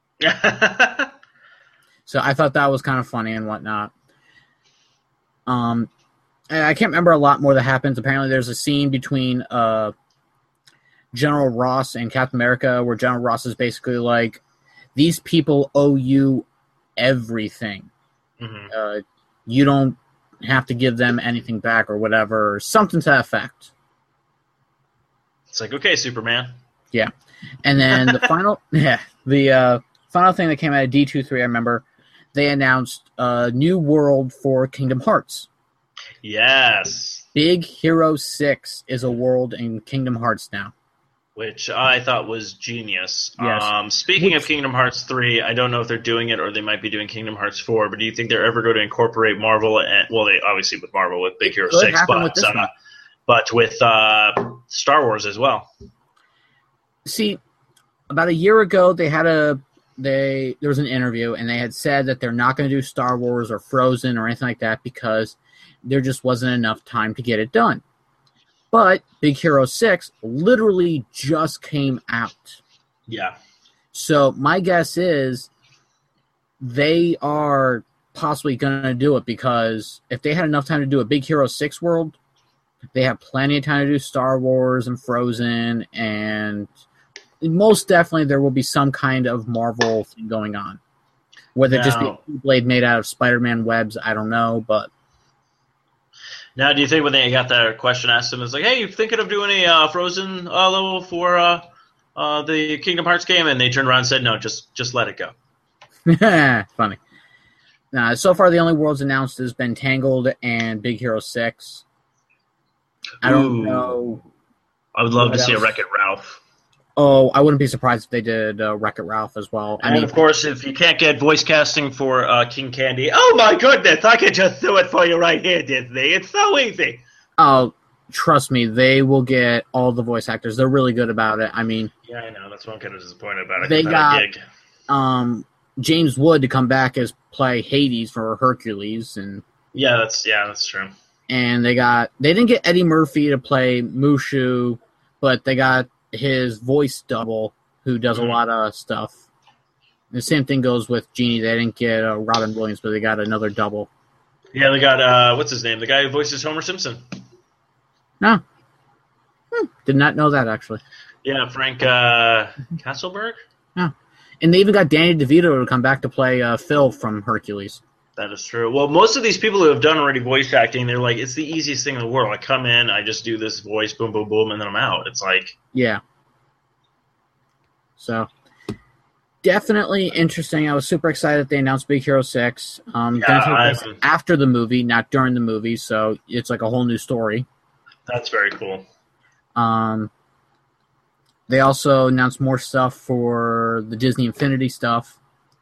So I thought that was kind of funny and whatnot. Um, I can't remember a lot more that happens. Apparently there's a scene between uh, General Ross and Captain America where General Ross is basically like, "These people owe you everything. Mm-hmm. Uh, you don't have to give them anything back," or whatever, or something to that effect. It's like, okay, Superman. Yeah. And then the final yeah, the uh, final thing that came out of D twenty-three, I remember, they announced a new world for Kingdom Hearts. Yes. Big Hero six is a world in Kingdom Hearts now. Which I thought was genius. Yes. Um, speaking Which, of Kingdom Hearts three, I don't know if they're doing it or they might be doing Kingdom Hearts four, but do you think they're ever going to incorporate Marvel? And, well, they obviously with Marvel with Big Hero six, but with, uh, but with uh, Star Wars as well. See, about a year ago, they had a they there was an interview, and they had said that they're not going to do Star Wars or Frozen or anything like that because there just wasn't enough time to get it done. But Big Hero six literally just came out. Yeah. So my guess is they are possibly going to do it because if they had enough time to do a Big Hero six world, they have plenty of time to do Star Wars and Frozen, and most definitely there will be some kind of Marvel thing going on. Whether it just be a blade made out of Spider-Man webs, I don't know, but... Now, do you think when they got that question asked them, it's like, hey, you thinking of doing a uh, Frozen uh, level for uh, uh, the Kingdom Hearts game? And they turned around and said, no, just just let it go. Funny. Uh, so far, the only worlds announced has been Tangled and Big Hero six. I don't Ooh. know. I would love what to see else. a Wreck-It Ralph. Oh, I wouldn't be surprised if they did uh, Wreck-It Ralph as well. I And mean, of course, if you can't get voice casting for uh, King Candy, oh my goodness, I can just do it for you right here, Disney. It's so easy. oh, trust me, they will get all the voice actors. They're really good about it. I mean, Yeah, I know. That's what I'm kind of disappointed about. They It's not got- a gig. um, James Wood to come back as play Hades for Hercules, and Yeah, that's yeah, that's true. and they got they didn't get Eddie Murphy to play Mushu, but they got his voice double who does Mhm. a lot of stuff. The same thing goes with Genie. They didn't get uh, Robin Williams, but they got another double. Yeah, they got uh, what's his name? The guy who voices Homer Simpson. No, hmm, did not know that actually. Yeah, Frank uh, Castleberg. And they even got Danny DeVito to come back to play uh, Phil from Hercules. That is true. Well, most of these people who have done already voice acting, they're like, it's the easiest thing in the world. I come in, I just do this voice, boom, boom, boom, and then I'm out. It's like, Yeah. So, definitely interesting. I was super excited that they announced Big Hero six. Um, Yeah, gonna take place I'm- after the movie, not during the movie, so it's like a whole new story. that's very cool. Um, they also announced more stuff for the Disney Infinity stuff.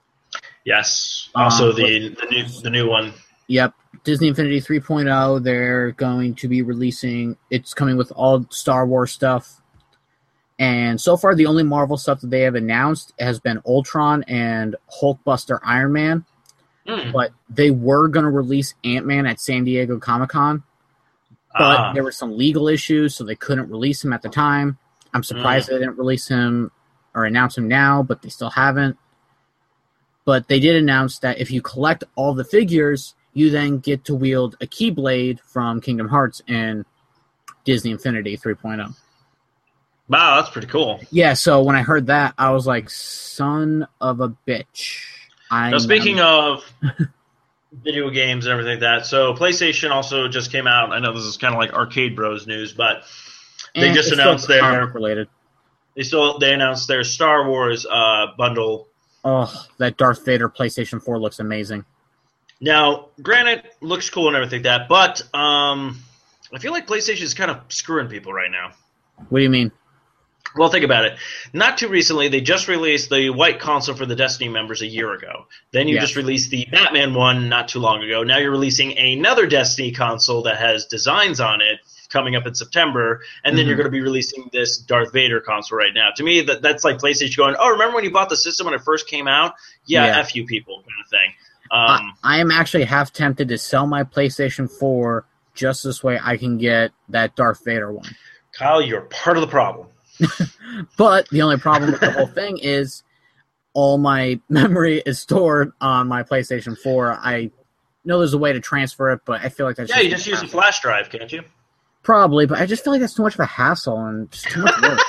Yes. Also, Um, the the new the new one. Yep, Disney Infinity three point oh, they're going to be releasing, it's coming with all Star Wars stuff. And so far, the only Marvel stuff that they have announced has been Ultron and Hulkbuster Iron Man. Mm. But they were going to release Ant-Man at San Diego Comic-Con. But Ah. there were some legal issues, so they couldn't release him at the time. I'm surprised they didn't release him or announce him now, but they still haven't. But they did announce that if you collect all the figures, you then get to wield a Keyblade from Kingdom Hearts in Disney Infinity three point oh. Wow, that's pretty cool. Yeah, so when I heard that, I was like, son of a bitch. I Now, speaking of video games and everything like that, so PlayStation also just came out. I know this is kind of like Arcade Bros news, but they And just it's announced still their comic related. they still they announced their Star Wars uh, bundle. Oh, that Darth Vader PlayStation four looks amazing. Now, granted, looks cool and everything like that, but um, I feel like PlayStation is kind of screwing people right now. What do you mean? Well, think about it. Not too recently, they just released the white console for the Destiny members a year ago. Then you Yeah. just released the Batman one not too long ago. Now you're releasing another Destiny console that has designs on it coming up in September, and then Mhm. you're going to be releasing this Darth Vader console right now. To me, that that's like PlayStation going, oh, remember when you bought the system when it first came out? Yeah, Yeah. F you people kind of thing. Um, I, I am actually half tempted to sell my PlayStation four just this way I can get that Darth Vader one. Kyle, you're part of the problem. But the only problem with the whole thing is all my memory is stored on my PlayStation four. I know there's a way to transfer it, but I feel like that's Yeah, you just use a flash drive, can't you? Probably, but I just feel like that's too much of a hassle and just too much work.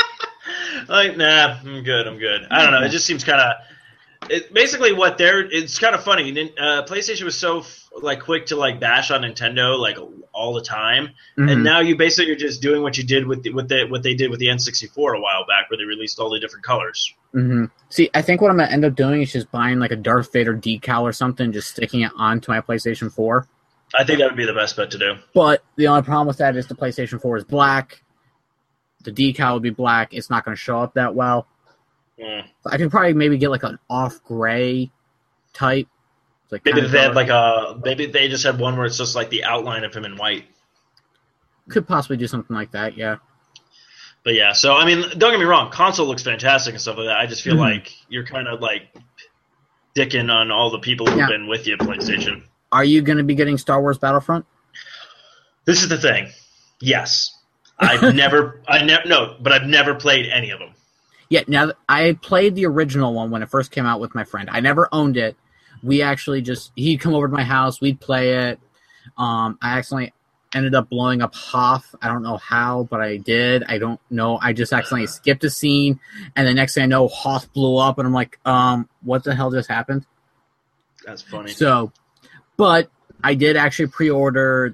Like, nah, I'm good. I'm good. I don't know. It just seems kind of. It, basically, what they're. It's kind of funny. Uh, PlayStation was so like quick to like bash on Nintendo like all the time, Mhm. and now you basically are just doing what you did with the, with the, what they did with the N sixty-four a while back, where they released all the different colors. Mm-hmm. See, I think what I'm gonna end up doing is just buying like a Darth Vader decal or something, just sticking it onto my PlayStation four. I think that would be the best bet to do. But the only problem with that is the PlayStation four is black. The decal would be black. It's not going to show up that well. Mm. I could probably maybe get like an off gray type. Like Maybe kinda they had color. like a. Maybe they just had one where it's just like the outline of him in white. Could possibly do something like that. Yeah. But yeah, so I mean, don't get me wrong, console looks fantastic and stuff like that. I just feel Mhm. like you're kind of like dicking on all the people who've Yeah. been with you, PlayStation. Are you going to be getting Star Wars Battlefront? This is the thing. Yes, I've never, I never, no, but I've never played any of them. Yeah. Now that- I played the original one when it first came out with my friend. I never owned it. We actually just he'd come over to my house. We'd play it. Um, I accidentally ended up blowing up Hoth. I don't know how, but I did. I don't know. I just accidentally skipped a scene, and the next thing I know, Hoth blew up, and I'm like, um, what the hell just happened? That's funny. So, but I did actually pre-order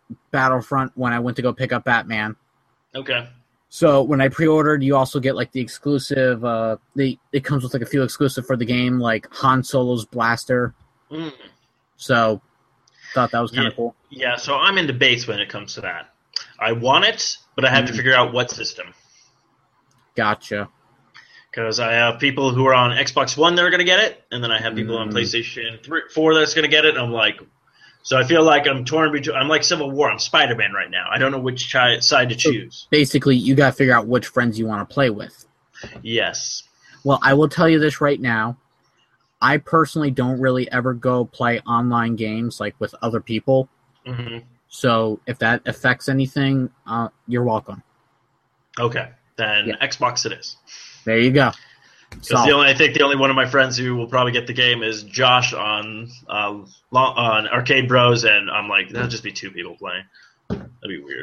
Battlefront when I went to go pick up Batman. Okay. So when I pre-ordered, you also get like the exclusive. Uh, the it comes with like a few exclusive for the game, like Han Solo's blaster. Mm. So thought that was kind yeah. of cool. Yeah. So I'm in debates when it comes to that. I want it, but I have mm. to figure out what system. Gotcha. Because I have people who are on Xbox One that are going to get it, and then I have people mm. on PlayStation three, four that's going to get it. And I'm like, so I feel like I'm torn between. I'm like Civil War. I'm Spider-Man right now. I don't know which chi- side to choose. Basically, you got to figure out which friends you want to play with. Yes. Well, I will tell you this right now. I personally don't really ever go play online games like with other people. Mm-hmm. So if that affects anything, uh, you're welcome. Okay, then yeah. Xbox it is. There you go. Because the only, I think the only one of my friends who will probably get the game is Josh on uh, on Arcade Bros, and I'm like, that'll just be two people playing. That'd be weird.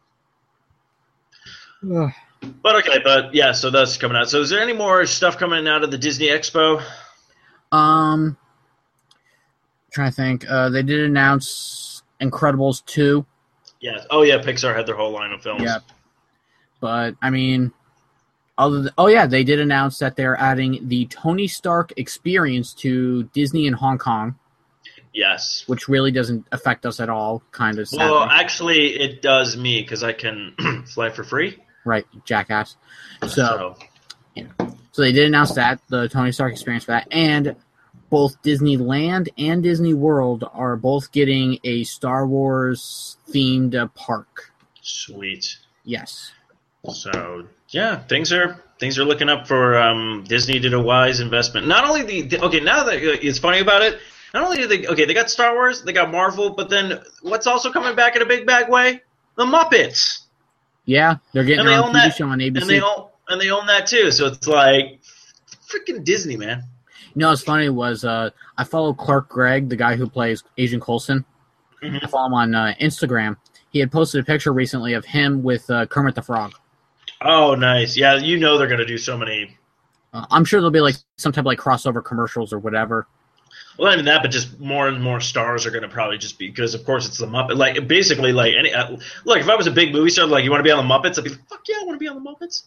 But okay, but yeah, so that's coming out. So is there any more stuff coming out of the Disney Expo? Um, trying to think. Uh, they did announce Incredibles two. Yes. Oh yeah, Pixar had their whole line of films. Yeah. But I mean. Other than, oh, yeah, they did announce that they're adding the Tony Stark experience to Disney in Hong Kong. Yes. Which really doesn't affect us at all, kind of. Well, sadly. Actually, it does me, because I can fly for free. Right, jackass. So, so. Yeah. So they did announce that, the Tony Stark experience for that, and both Disneyland and Disney World are both getting a Star Wars-themed uh, park. Sweet. Yes. So... Yeah, things are things are looking up for um, Disney. Did a wise investment. Not only the, the okay, now that it's funny about it. Not only did they okay, they got Star Wars, they got Marvel, but then what's also coming back in a big bag way? The Muppets. Yeah, they're getting their own T V show on A B C, and they own and they own that too. So it's like freaking Disney, man. You know what's funny was uh, I follow Clark Gregg, the guy who plays Agent Coulson. Mm-hmm. I follow him on uh, Instagram. He had posted a picture recently of him with uh, Kermit the Frog. Oh, nice. Yeah, you know they're going to do so many. Uh, I'm sure there'll be like some type of like crossover commercials or whatever. Well, not even that, but just more and more stars are going to probably just be because, of course, it's the Muppet. Like basically, like any uh, look. If I was a big movie star, like you want to be on the Muppets, I'd be like, fuck yeah, I want to be on the Muppets.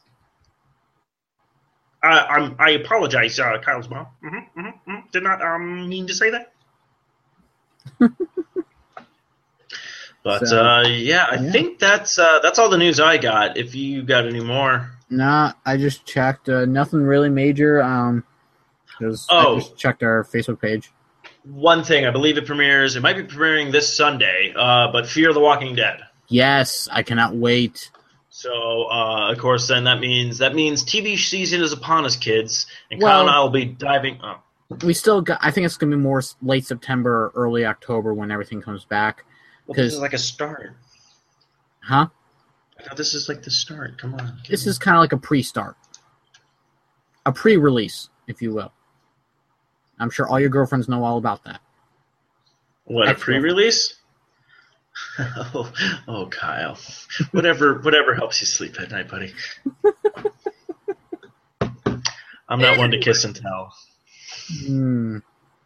I, I'm. I apologize, uh, Kyle's mom. Mm-hmm, mm-hmm, mm-hmm. Did not um, mean to say that. But so, uh, yeah, I yeah. think that's uh, that's all the news I got. If you got any more, nah, I just checked. Uh, nothing really major. Um, cause oh, I just checked our Facebook page. One thing, I believe it premieres. It might be premiering this Sunday. Uh, but Fear the Walking Dead. Yes, I cannot wait. So, uh, of course, then that means that means T V season is upon us, kids, and well, Kyle and I will be diving. Oh. We still got. I think it's going to be more late September, or early October when everything comes back. Well, this is like a start. Huh? I thought this is like the start. Come on. This me. is kind of like a pre-start. A pre-release, if you will. I'm sure all your girlfriends know all about that. What, Ex- a pre-release? oh, oh, Kyle. Whatever whatever helps you sleep at night, buddy. I'm not one to kiss and tell. Hmm.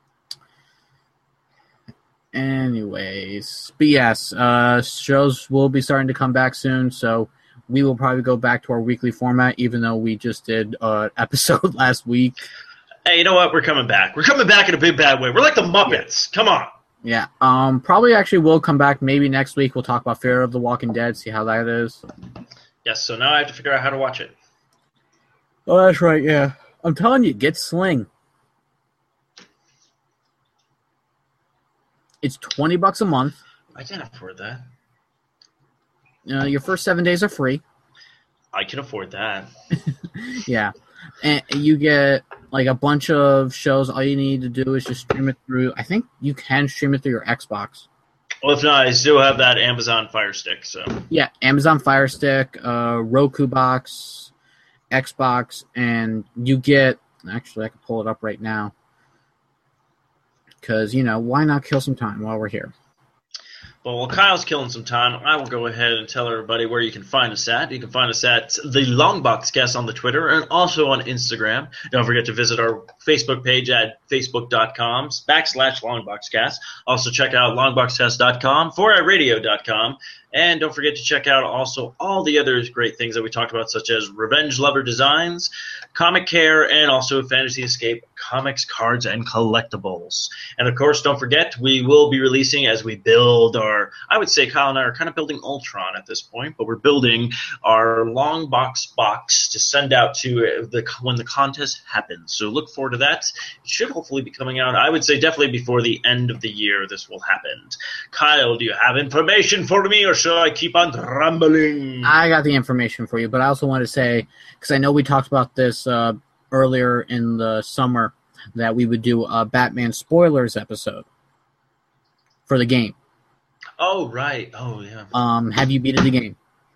Anyways, but yes, uh, shows will be starting to come back soon, so we will probably go back to our weekly format, even though we just did an uh, episode last week. Hey, you know what? We're coming back. We're coming back in a big bad way. We're like the Muppets. Yeah. Come on. Yeah. Um. Probably actually will come back maybe next week. We'll talk about Fear of the Walking Dead, see how that is. Yes, so now I have to figure out how to watch it. Oh, that's right, yeah. I'm telling you, get Sling. It's twenty bucks a month. I can't afford that. Uh, your first seven days are free. I can afford that. Yeah. And you get like a bunch of shows. All you need to do is just stream it through. I think you can stream it through your Xbox. Well, if not, I still have that Amazon Fire Stick. So yeah, Amazon Fire Stick, uh, Roku box, Xbox, and you get. Actually, I can pull it up right now. Because, you know, why not kill some time while we're here? But while Kyle's killing some time, I will go ahead and tell everybody where you can find us at. You can find us at the Longboxcast on the Twitter and also on Instagram. Don't forget to visit our Facebook page at facebook.com backslash Longboxcast. Also check out longboxcast dot com, four eye radio dot com. And don't forget to check out also all the other great things that we talked about, such as Revenge Lover Designs, Comic Care, and also Fantasy Escape comics, cards, and collectibles. And, of course, don't forget, we will be releasing as we build our – I would say Kyle and I are kind of building Ultron at this point, but we're building our long box box to send out to the when the contest happens. So look forward to that. It should hopefully be coming out, I would say definitely before the end of the year this will happen. Kyle, do you have information for me, or should I keep on rambling? I got the information for you, but I also want to say, because I know we talked about this uh, earlier in the summer, that we would do a Batman spoilers episode for the game. Oh, right. Oh, yeah. Um, have you beaten the game?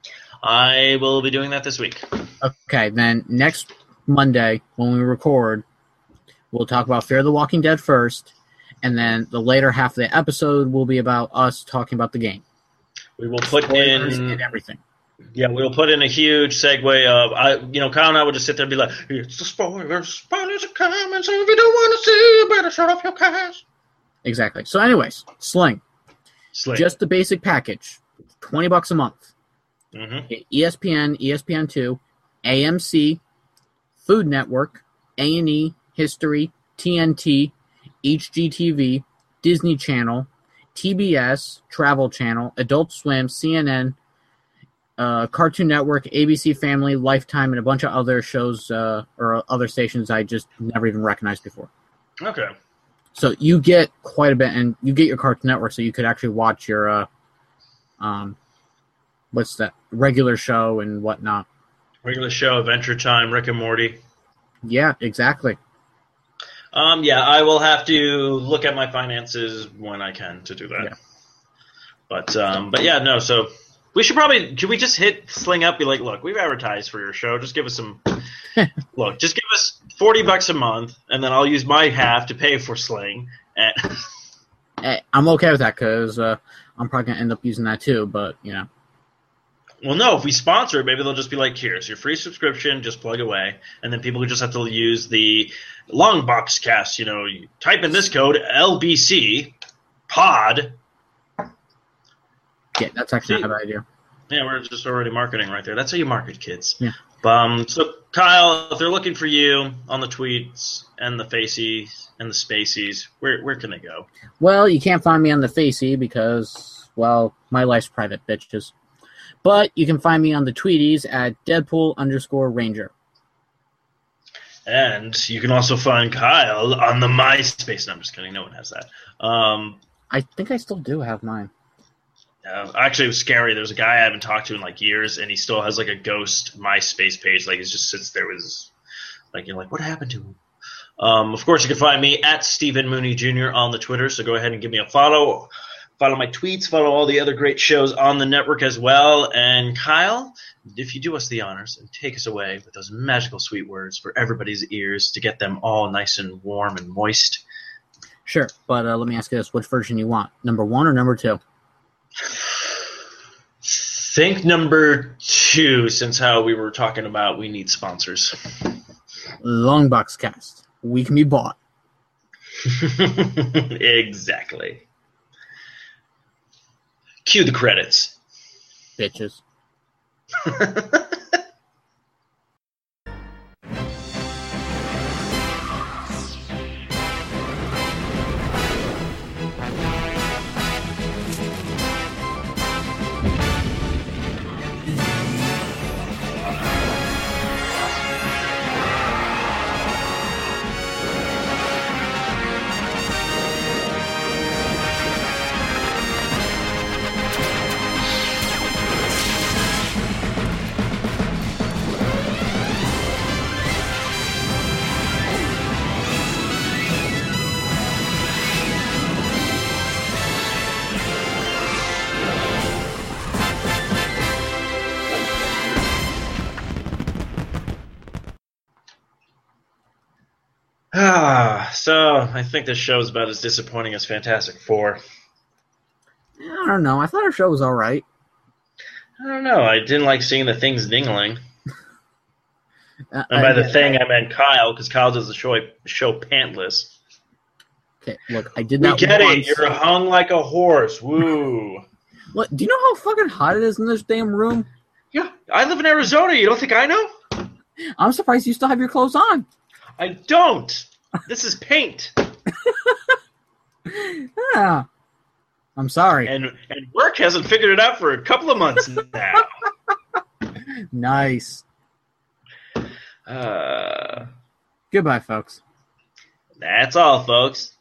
I will be doing that this week. Okay, then next Monday when we record, we'll talk about Fear the Walking Dead first, and then the later half of the episode will be about us talking about the game. We will put Spoilers in and everything. Yeah, we'll put in a huge segue of I, you know, Kyle and I would just sit there and be like, "It's the spoilers, spoilers are coming, so if you don't want to see, you better shut off your cast." Exactly. So, anyways, Sling, Sling. just the basic package, twenty bucks a month. Mm-hmm. E S P N, E S P N two, A M C, Food Network, A and E, History, T N T, H G T V, Disney Channel, T B S, Travel Channel, Adult Swim, C N N, uh, Cartoon Network, A B C Family, Lifetime, and a bunch of other shows uh, or other stations I just never even recognized before. Okay. So you get quite a bit, and you get your Cartoon Network, so you could actually watch your, uh, um, what's that, regular show and whatnot. Regular show, Adventure Time, Rick and Morty. Yeah, exactly. Um, yeah, I will have to look at my finances when I can to do that. Yeah. But, um, but yeah, no, so we should probably, should we just hit Sling up, be like, look, we've advertised for your show, just give us some, look, just give us forty bucks a month, and then I'll use my half to pay for Sling. And Hey, I'm okay with that, because uh, I'm probably going to end up using that too, but, you know. Well, no, if we sponsor it, maybe they'll just be like, here's your free subscription, just plug away. And then people just have to use the Longbox Cast, you know, you type in this code, L B C, pod. Yeah, that's actually not a bad idea. Yeah, we're just already marketing right there. That's how you market, kids. Yeah. Um, so, Kyle, if they're looking for you on the tweets and the facies and the spacies, where where can they go? Well, you can't find me on the Facey because, well, my life's private, bitches. But you can find me on the Tweeties at Deadpool underscore Ranger. And you can also find Kyle on the MySpace. No, I'm just kidding. No one has that. Um, I think I still do have mine. uh, actually, it was scary. There's a guy I haven't talked to in like years, and he still has like a ghost MySpace page. Like, he just sits there with his, like, you're like, what happened to him? Um, of course, you can find me at Stephen Mooney Junior on the Twitter, so go ahead and give me a follow. Follow my tweets, follow all the other great shows on the network as well. And Kyle, if you do us the honors and take us away with those magical sweet words for everybody's ears to get them all nice and warm and moist. Sure, but uh, let me ask you this. Which version you want? Number one or number two? Think number two, since how we were talking about we need sponsors. Longbox Cast. We can be bought. Exactly. Cue the credits. Bitches. Ah, so I think this show is about as disappointing as Fantastic Four. I don't know. I thought our show was all right. I don't know. I didn't like seeing the things dingling. Uh, And by I- the thing, I meant Kyle, because Kyle does the show, show pantless. Okay, look, I did We that get once. it. You're hung like a horse. Woo. What? Do you know how fucking hot it is in this damn room? Yeah, I live in Arizona. You don't think I know? I'm surprised you still have your clothes on. I don't. This is paint. Yeah. I'm sorry. And and work hasn't figured it out for a couple of months now. Nice. Uh, Goodbye, folks. that's all, folks.